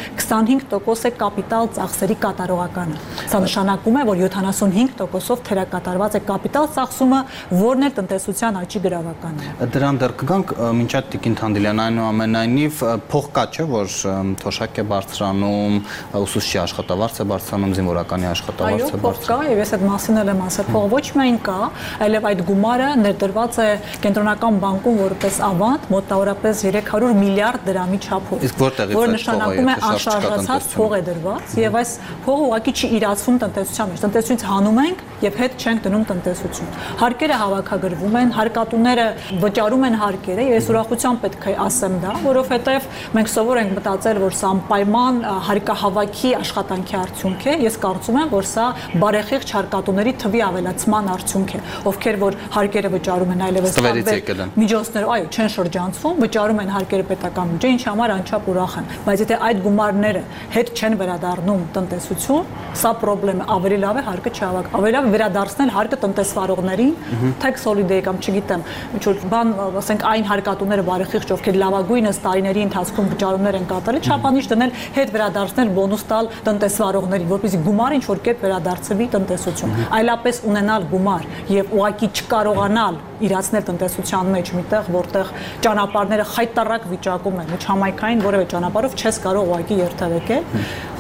25% է կապիտալ ծախսերի կատարողականը։ Սա նշանակում է, որ 75%-ով թերակատարված է կապիտալ ծախսումը, որն է տնտեսության աճի գրավականը։ Դրան դեռ կգանք, մինչ այդ Տիկին Հանդիլյան, այնուամենայնիվ փող կա, չէ, որ թոշակ է բարձրանում, ուսուցչի աշխատավարձ է բարձրանում, զինվորականի աշխատավարձ է բարձրանում։ Այո, փող կա, եւ ես այդ մասին էլ եմ ասել, փող ոչ միայն կա, այլև այդ գումարը ներդրված է կենտրոնական բանկում որպես ավանդ, մոտավորապես 300 միլիարդ դրամի չափով։ Իսկ որտեղից որ նշանակում է անշարժացած փող է դրված, եւ այս փողը ուղղակի չի իրացվում տնտեսության մեջ։ Տնտեսությունից հանում ենք եւ հետ չենք դնում տնտեսություն։ Հարկերը հավաքագրվում են, հարկատուները վճարում են հարկերը, եւ ես ուրախությամբ պետք է ասեմ դա, որովհետեւ մենք սովոր ենք մտածել, որ սա անպայման հարկահավաքի աշխատանքի արդյունք է։ Ես կարծում եմ, որ սա բարեխիղճ հարկատուների թվի ավելացման արդյունք է, ովքեր որ հարկերը վճարում են այլևս միջոցներով, այո, չեն շրջանցվում, վճարում են հարկերը պետական բյուջե, ինչի համար անչափ ուրախ են։ Բայց եթե այդ գումարները հետ չեն վերադառնում տնտեսություն, սա խնդրեմ է, ավելի լավ է հարկը չհավաք, ավելի լավ է վերադարձնել հարկը տնտեսվարողներին, tax holiday կամ չգիտեմ, ինչ որ բան, ասենք այն հարկատուները բարեխիղճ, ովքեր լավագույնս տարիների ընթացքում վճարումներ են կատարել, չափանիշ դնել, հետ վերադարձնել բոնուս տալ տնտեսվարողներին, որպեսզի գումարը ինչ որ կերպ վերադարձվի տնտեսություն։ Այլապես ունենալ գումար եւ ուղղակի չկարողանալ իրացնել տնտեսության մեջ միտեղ, որտեղ ճանապարհները խայտարակ վիճակում են, ոչ համայնքային որևէ ճանապարհով չես կարող ուղղակի երթևեկել,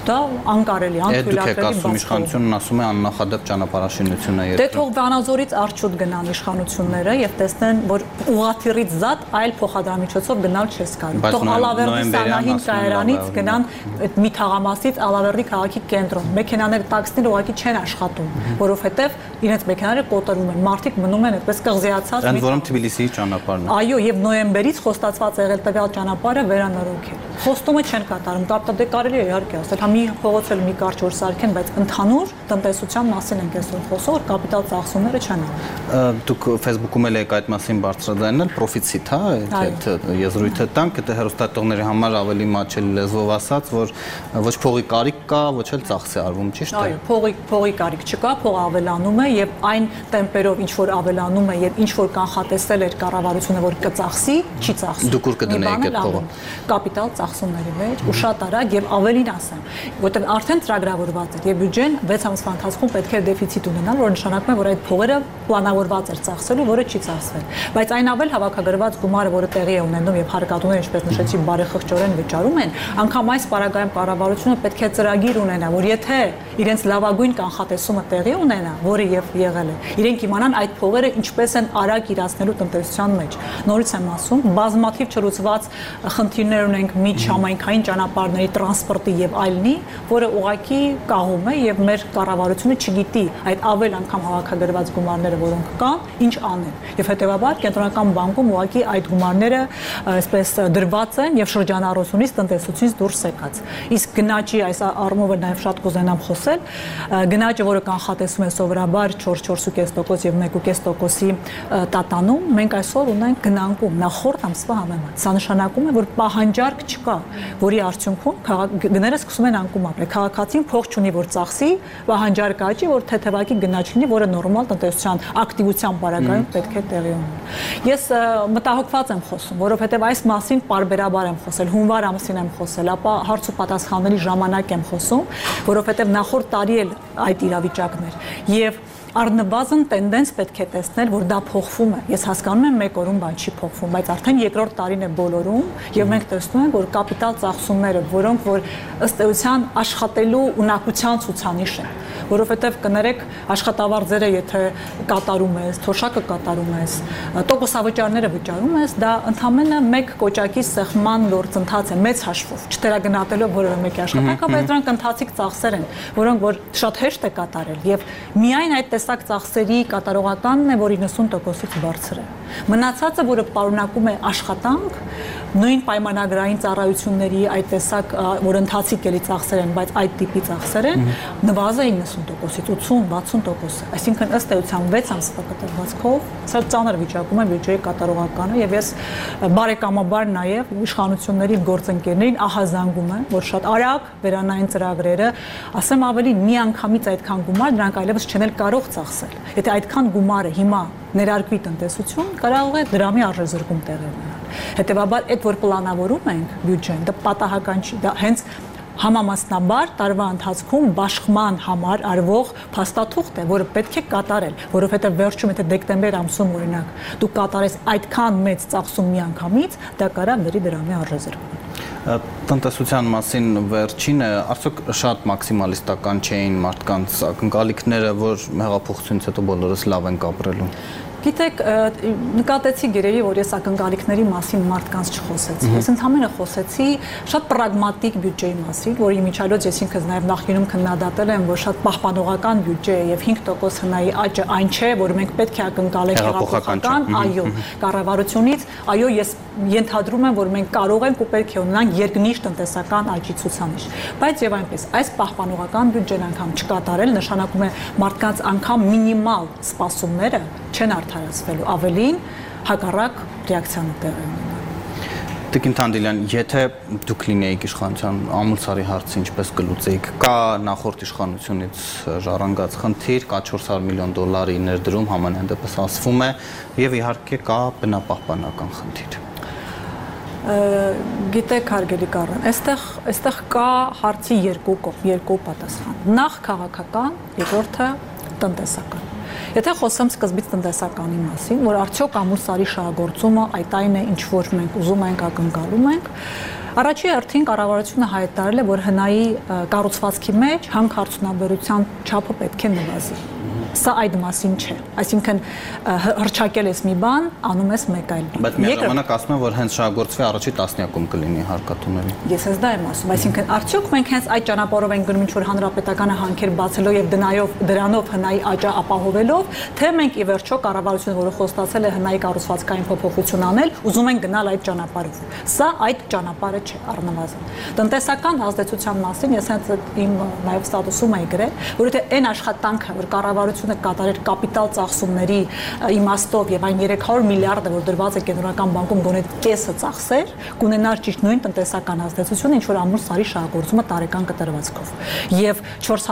Դա անկարելի, անթույլատրելի բաց։ Դուք եք ասում իշխանությունն ասում է աննախադեպ ճանապարհաշինություն է երկրում։ Դե թող Վանաձորից արչուտ գնան իշխանությունները եւ տեսնեն, որ ուղղաթիռից զատ այլ փոխադրամիջոցով գնալ չես կարող։ Թող Ալավերդի Սանահին կայարանից գնան այդ մի թաղամասից Ալավերդի քաղաքի կենտրոն։ Մեքենաները, տաքսիները ուղղակի չեն աշխատում, որովհետեւ իրենց մեքենաները կոտրում են, մարդիկ մնում են այդպես կղզիացած։ Ընդ որում Թբիլիսիի ճանապարհն է։ Այո, եւ նոյեմբերից խոստացված եղել տվյալ ճանապարհը վերանորոգել։ Խոստումը չեն կատարում, դե կարելի է իհարկե ասել, հա մի փողոցել մի կարճ որ սարքեն, բայց ընդհանուր տնտեսության մասին ենք այսօր խոսում, որ կապիտալ ծախսումները չեն անում։ Դուք Facebook-ում եք այդ մասին բարձրաձայնել, պրոֆիցիտ, հա, այդ եզրույթը տանք, դա հեռուստատողների համար ավելի մաչելի լեզվով ասած, որ ոչ փողի կարիք կա, ոչ էլ ծախս է արվում, ճիշտ է։ Այո, փողի կարիք չկա, փողը ավելանում է եւ այն տեմպերով ինչ որ ավելանում է եւ ինչ որ կանխատեսել էր կառավարությունը, որ կծախսի, չի ծախսում։ Դուք ուր կդնեիք այդ փողը։ Կապիտալ ծախսումների մեջ ու շատ արագ եւ ավելին ասեմ, որտեղ արդեն ծրագրավորված էր եւ բյուջեն 6 ամսվա ընթացքում պետք է դեֆիցիտ ունենալ, որ նշանակում է, որ այդ փողերը պլանավորված էր ծախսելու, որը չի ծախսվել։ Բայց այն ավել հավաքագրված գումարը, որը տեղի է ունենում եւ հարկատուները, ինչպես նշեցի, բարեխղճորեն վճարում են, անգամ այս պարագայում կառավարությունը պետք է ծրագիր ունենա, որ եթե իրենց լավագույն կանխատեսումը տեղի ունենա, որը եւ եղել է, իրենք իմանան այդ փողերը ինչպես են արագ իրացնելու տնտեսության մեջ։ Նորից եմ ասում, բազմաթիվ չլուծված խնդիրներ ունենք միջհամայնքային ճանապարհների, տրանսպորտի եւ այլնի, որը ուղղակի կաղում է եւ մեր կառավարությունը չգիտի այդ ավել անգամ հավաքագրված գումարները, որոնք կան, ինչ անեն։ Եվ հետեւաբար կենտրոնական բանկում ուղղակի այդ գումարները այսպես դրված են եւ շրջանառությունից տնտեսությունից դուրս եկած։ Իսկ գնաճի այս առումով նաեւ շատ կուզենամ խոսել, գնաճը, որը կանխատեսում է սովորաբար 4-4.5% եւ 1.5%-ի տատանում, մենք այսօր ունենք գնանկում նախորդ ամսվա համեմատ։ Սա նշանակում է, որ պահանջարկ չկա, որի արդյունքում գները սկսում են անկում ապրել։ Քաղաքացին փող չունի, որ ծախսի, պահանջարկը աճի, որ թեթևակի գնաճ լինի, որը նորմալ տնտեսության ակտիվության պարագայում պետք է տեղի ունենա։ Ես մտահոգված եմ խոսում, որովհետև այս մասին պարբերաբար եմ խոսել, հունվար ամսին եմ խոսել, ապա հարց ու պատասխանների ժամանակ եմ խոսում, որովհետև նախորդ տարի էլ այդ իրավիճակն էր։ Եվ առնվազն տենդենս պետք է տեսնել, որ դա փոխվում է։ Ես հասկանում եմ մեկ օրում բան չի փոխվում, բայց արդեն երկրորդ տարին է բոլորում եւ մենք տեսնում ենք, որ կապիտալ ծախսումները, որոնք որ ըստ էության աշխատելու ունակության ցուցանիշ են, որովհետեւ կներեք աշխատավարձերը եթե կատարում ես, թոշակը կատարում ես, տոկոսավճարները վճարում ես, դա ընդամենը մեկ կոճակի սեղման գործընթաց է, մեծ հաշվով, չտերագնահատելով որևէ մեկի աշխատանքը, բայց դրանք ընթացիկ ծախսեր են, որոնք որ շատ հեշտ է կատարել եւ միայն այդ տեսակ ծախսերի կատարողականն է, որ 90%-ից բարձր է։ Մնացածը, որը պարունակում է աշխատանք, նույն պայմանագրային ծառայությունների այդ տեսակ, որ ընթացիկ էլի ծախսեր են, բայց այդ տիպի ծախսեր են, նվազը 90%-ից 80-60%, այսինքն ըստ էության 6 ամսվա կտրվածքով սա ծանր վիճակում է բյուջեի կատարողականը եւ ես բարեկամաբար նաեւ իշխանությունների գործընկերներին ահազանգում եմ, որ շատ արագ վերանային ծրագրերը, ասեմ ավելի մի անգամից այդքան գումար նրանք այլևս չեն կարող ծախսել։ Եթե այդքան գումարը հիմա ներարկվի տնտեսություն, կարող է դրամի արժեզրկում տեղի ունենալ։ Հետևաբար այդ որ պլանավորում ենք բյուջեն, դա պատահական չի, դա հենց համամասնաբար տարվա ընթացքում բաշխման համար արվող փաստաթուղթ է, որը պետք է կատարել, որովհետև վերջում եթե դեկտեմբեր ամսում օրինակ դու կատարես այդքան մեծ ծախսում միանգամից, դա կարող դերի դրամի արժեզրկում։ Տնտեսության մասին վերջինը, արդյոք շատ մաքսիմալիստական չէին մարդկանց ակնկալիքները, որ հեղափոխությունից հետո բոլորս լավ ենք ապրելու։ Գիտեք, նկատեցի գերեի, որ ես ակնկալիքների մասին մարդկանց չխոսեցի։ Ես ընդհանրապես խոսեցի շատ պրագմատիկ բյուջեի մասին, որի միջալոց ես ինքս նաև նախինում քննադատել եմ, որ շատ պահպանողական բյուջե է եւ 5% հնայի աճը այն չէ, որ մենք պետք է ակնկալենք հեղափոխական, այո, կառավարությունից, այո, ես ենթադրում եմ, որ մենք կարող ենք ու պետք է ունենանք երկնիշ տնտեսական աճի ցուցանիշ։ Բայց եւ այնպես, այս պահպանողական բյուջեն անգամ չկատարել նշանակում է մարդկանց անգամ մինիմալ սպասումները չեն արդարացվելու, ավելին հակառակ ռեակցիան տեղի ունենա։ Տիկին Թանդիլյան, եթե դուք լինեիք իշխանության ամուսարի հարցը ինչպես կլուծեիք, կա նախորդ իշխանությունից ժառանգած խնդիր, կա $400 միլիոն ներդրում, համենայն դեպս ասվում է, եւ իհարկե կա բնապահպանական խնդիր։ Գիտեք, հարգելի Կարեն, այստեղ կա հարցի երկու կողմ, երկու պատասխան։ Նախ քաղաքական, երկրորդը տնտեսական։ Եթե խոսեմ սկզբից տնտեսականի մասին, որ արդյոք ամուսարի շահագործումը այդ այն է, ինչ որ մենք ուզում ենք, ակնկալում ենք, Առաջի հերթին կառավարությունը հայտարարել է, որ հնայի կառուցվածքի մեջ հանքարդյունաբերության չափը պետք է նվազի։ Սա այդ մասին չէ։ Այսինքն հրճակել ես մի բան, անում ես մեկ այլ բան։ Բայց միաժամանակ ասում են, որ հենց շահագործվի առաջի տասնյակում կլինի հարկատուների։ Ես ես դա եմ ասում, այսինքն արդյոք մենք հենց այդ ճանապարհով ենք գնում ինչ-որ հանրապետականը հանքեր բացելով եւ դրանով հնայի աճը ապահովելով, թե մենք ի վերջո կառավարությունը, որը խոստացել է հնայի կառուցվածքային փոփոխություն անել, ուզում են գնալ այդ ճանապարհով։ Սա այդ ճանապարհը չէ, առնվազն։ Տնտեսական ազդեցության մասին ես հենց իմ նաեւ ստատուսում էի գրել, որ եթե այն աշխատանքը, որ կառավարությունը կատարել կապիտալ ծախսումների իմաստով եւ այն 300 միլիարդը, որ դրված է կենտրոնական բանկում, գոնե կեսը ծախսեր, կունենար ճիշտ նույն տնտեսական ազդեցությունը, ինչ որ ամուր սարի շահագործումը տարեկան կտրվածքով։ Եվ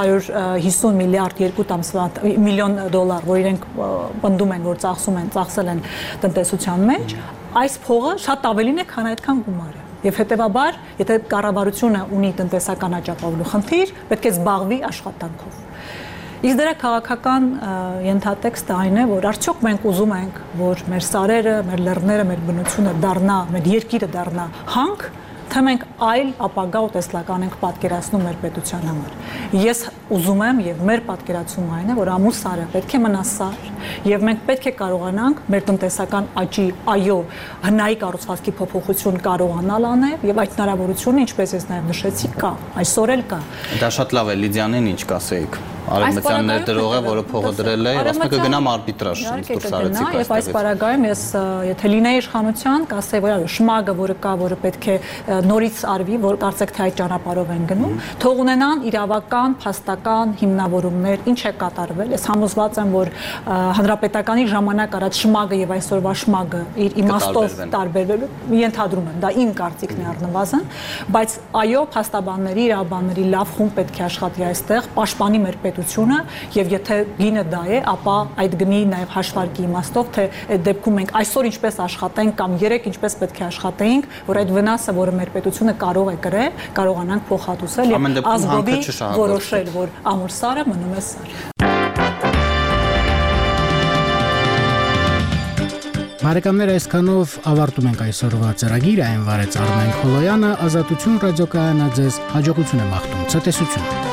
450 միլիարդ 2 միլիոն դոլար, որ իրենք պնդում են, որ ծախսել են տնտեսության մեջ, այս փողը շատ ավելին է, քան այդքան գումարը։ Եվ հետեւաբար, եթե կառավարությունը ունի տնտեսական աճապահովելու խնդիր, պետք է զբաղվի աշխատանքով։ Իսկ դրա քաղաքական ենթատեքստը այն է, որ արդյոք մենք ուզում ենք, որ մեր սարերը, մեր լեռները, մեր բնությունը դառնա, մեր երկիրը դառնա հանք, թե մենք այլ ապագա ուտեսլական ենք պատկերացնում մեր պետության համար։ Ես ուզում եմ եւ մեր պատկերացումը այն է, որ ամուր սարը պետք է մնա սար եւ մենք պետք է կարողանանք մեր տնտեսական աճի, այո, հնայի կառուցվածքի փոփոխություն կարողանալ անել եւ այդ հնարավորությունը, ինչպես ես նաեւ նշեցի, կա, այսօր էլ կա։ Դա շատ լավ է, Լիդիանին ինչ կասեիք։ Արևմտյան ներդրողը, որը փողը դրել է, ասում է կգնամ արբիտրաժ դուրս արեցիք այստեղից։ Եվ այս պարագայում ես եթե լինեի իշխանության, կասեի, որ շմագը, որը կա, որը պետք է նորից արվի, որ կարծեք թե այդ ճանապարհով են գնում, թող ունենան իրավական, փաստական հիմնավորումներ, ինչ է կատարվել։ Ես համոզված եմ, որ հանրապետականի ժամանակ առաջ շմագը եւ այսօրվա շմագը իր իմաստով տարբերվելու, ենթադրում եմ, դա իմ կարծիքն է առնվազն, բայց այո, փաստաբանների, իրավաբանների լավ խումբ պետք է աշխատի այստեղ, պաշտպանի մեր պետությունը եւ եթե գինը դա է, ապա այդ գնի նաեւ հաշվարկի իմաստով, թե այդ դեպքում մենք այսօր ինչպես աշխատենք կամ երեք ինչպես պետք է աշխատեինք, որ այդ վնասը, որը մեր պետությունը կարող է կրել, կարողանանք փոխհատուցել եւ ազգովի որոշել, որ ամուր սարը մնում է սար։ Բարեկամներ, այսքանով ավարտում ենք այսօրվա ծրագիրը, այն վարեց Արմեն Խոլոյանը, Ազատություն ռադիոկայանը ձեզ հաջողություն եմ աղթում, ցտեսություն։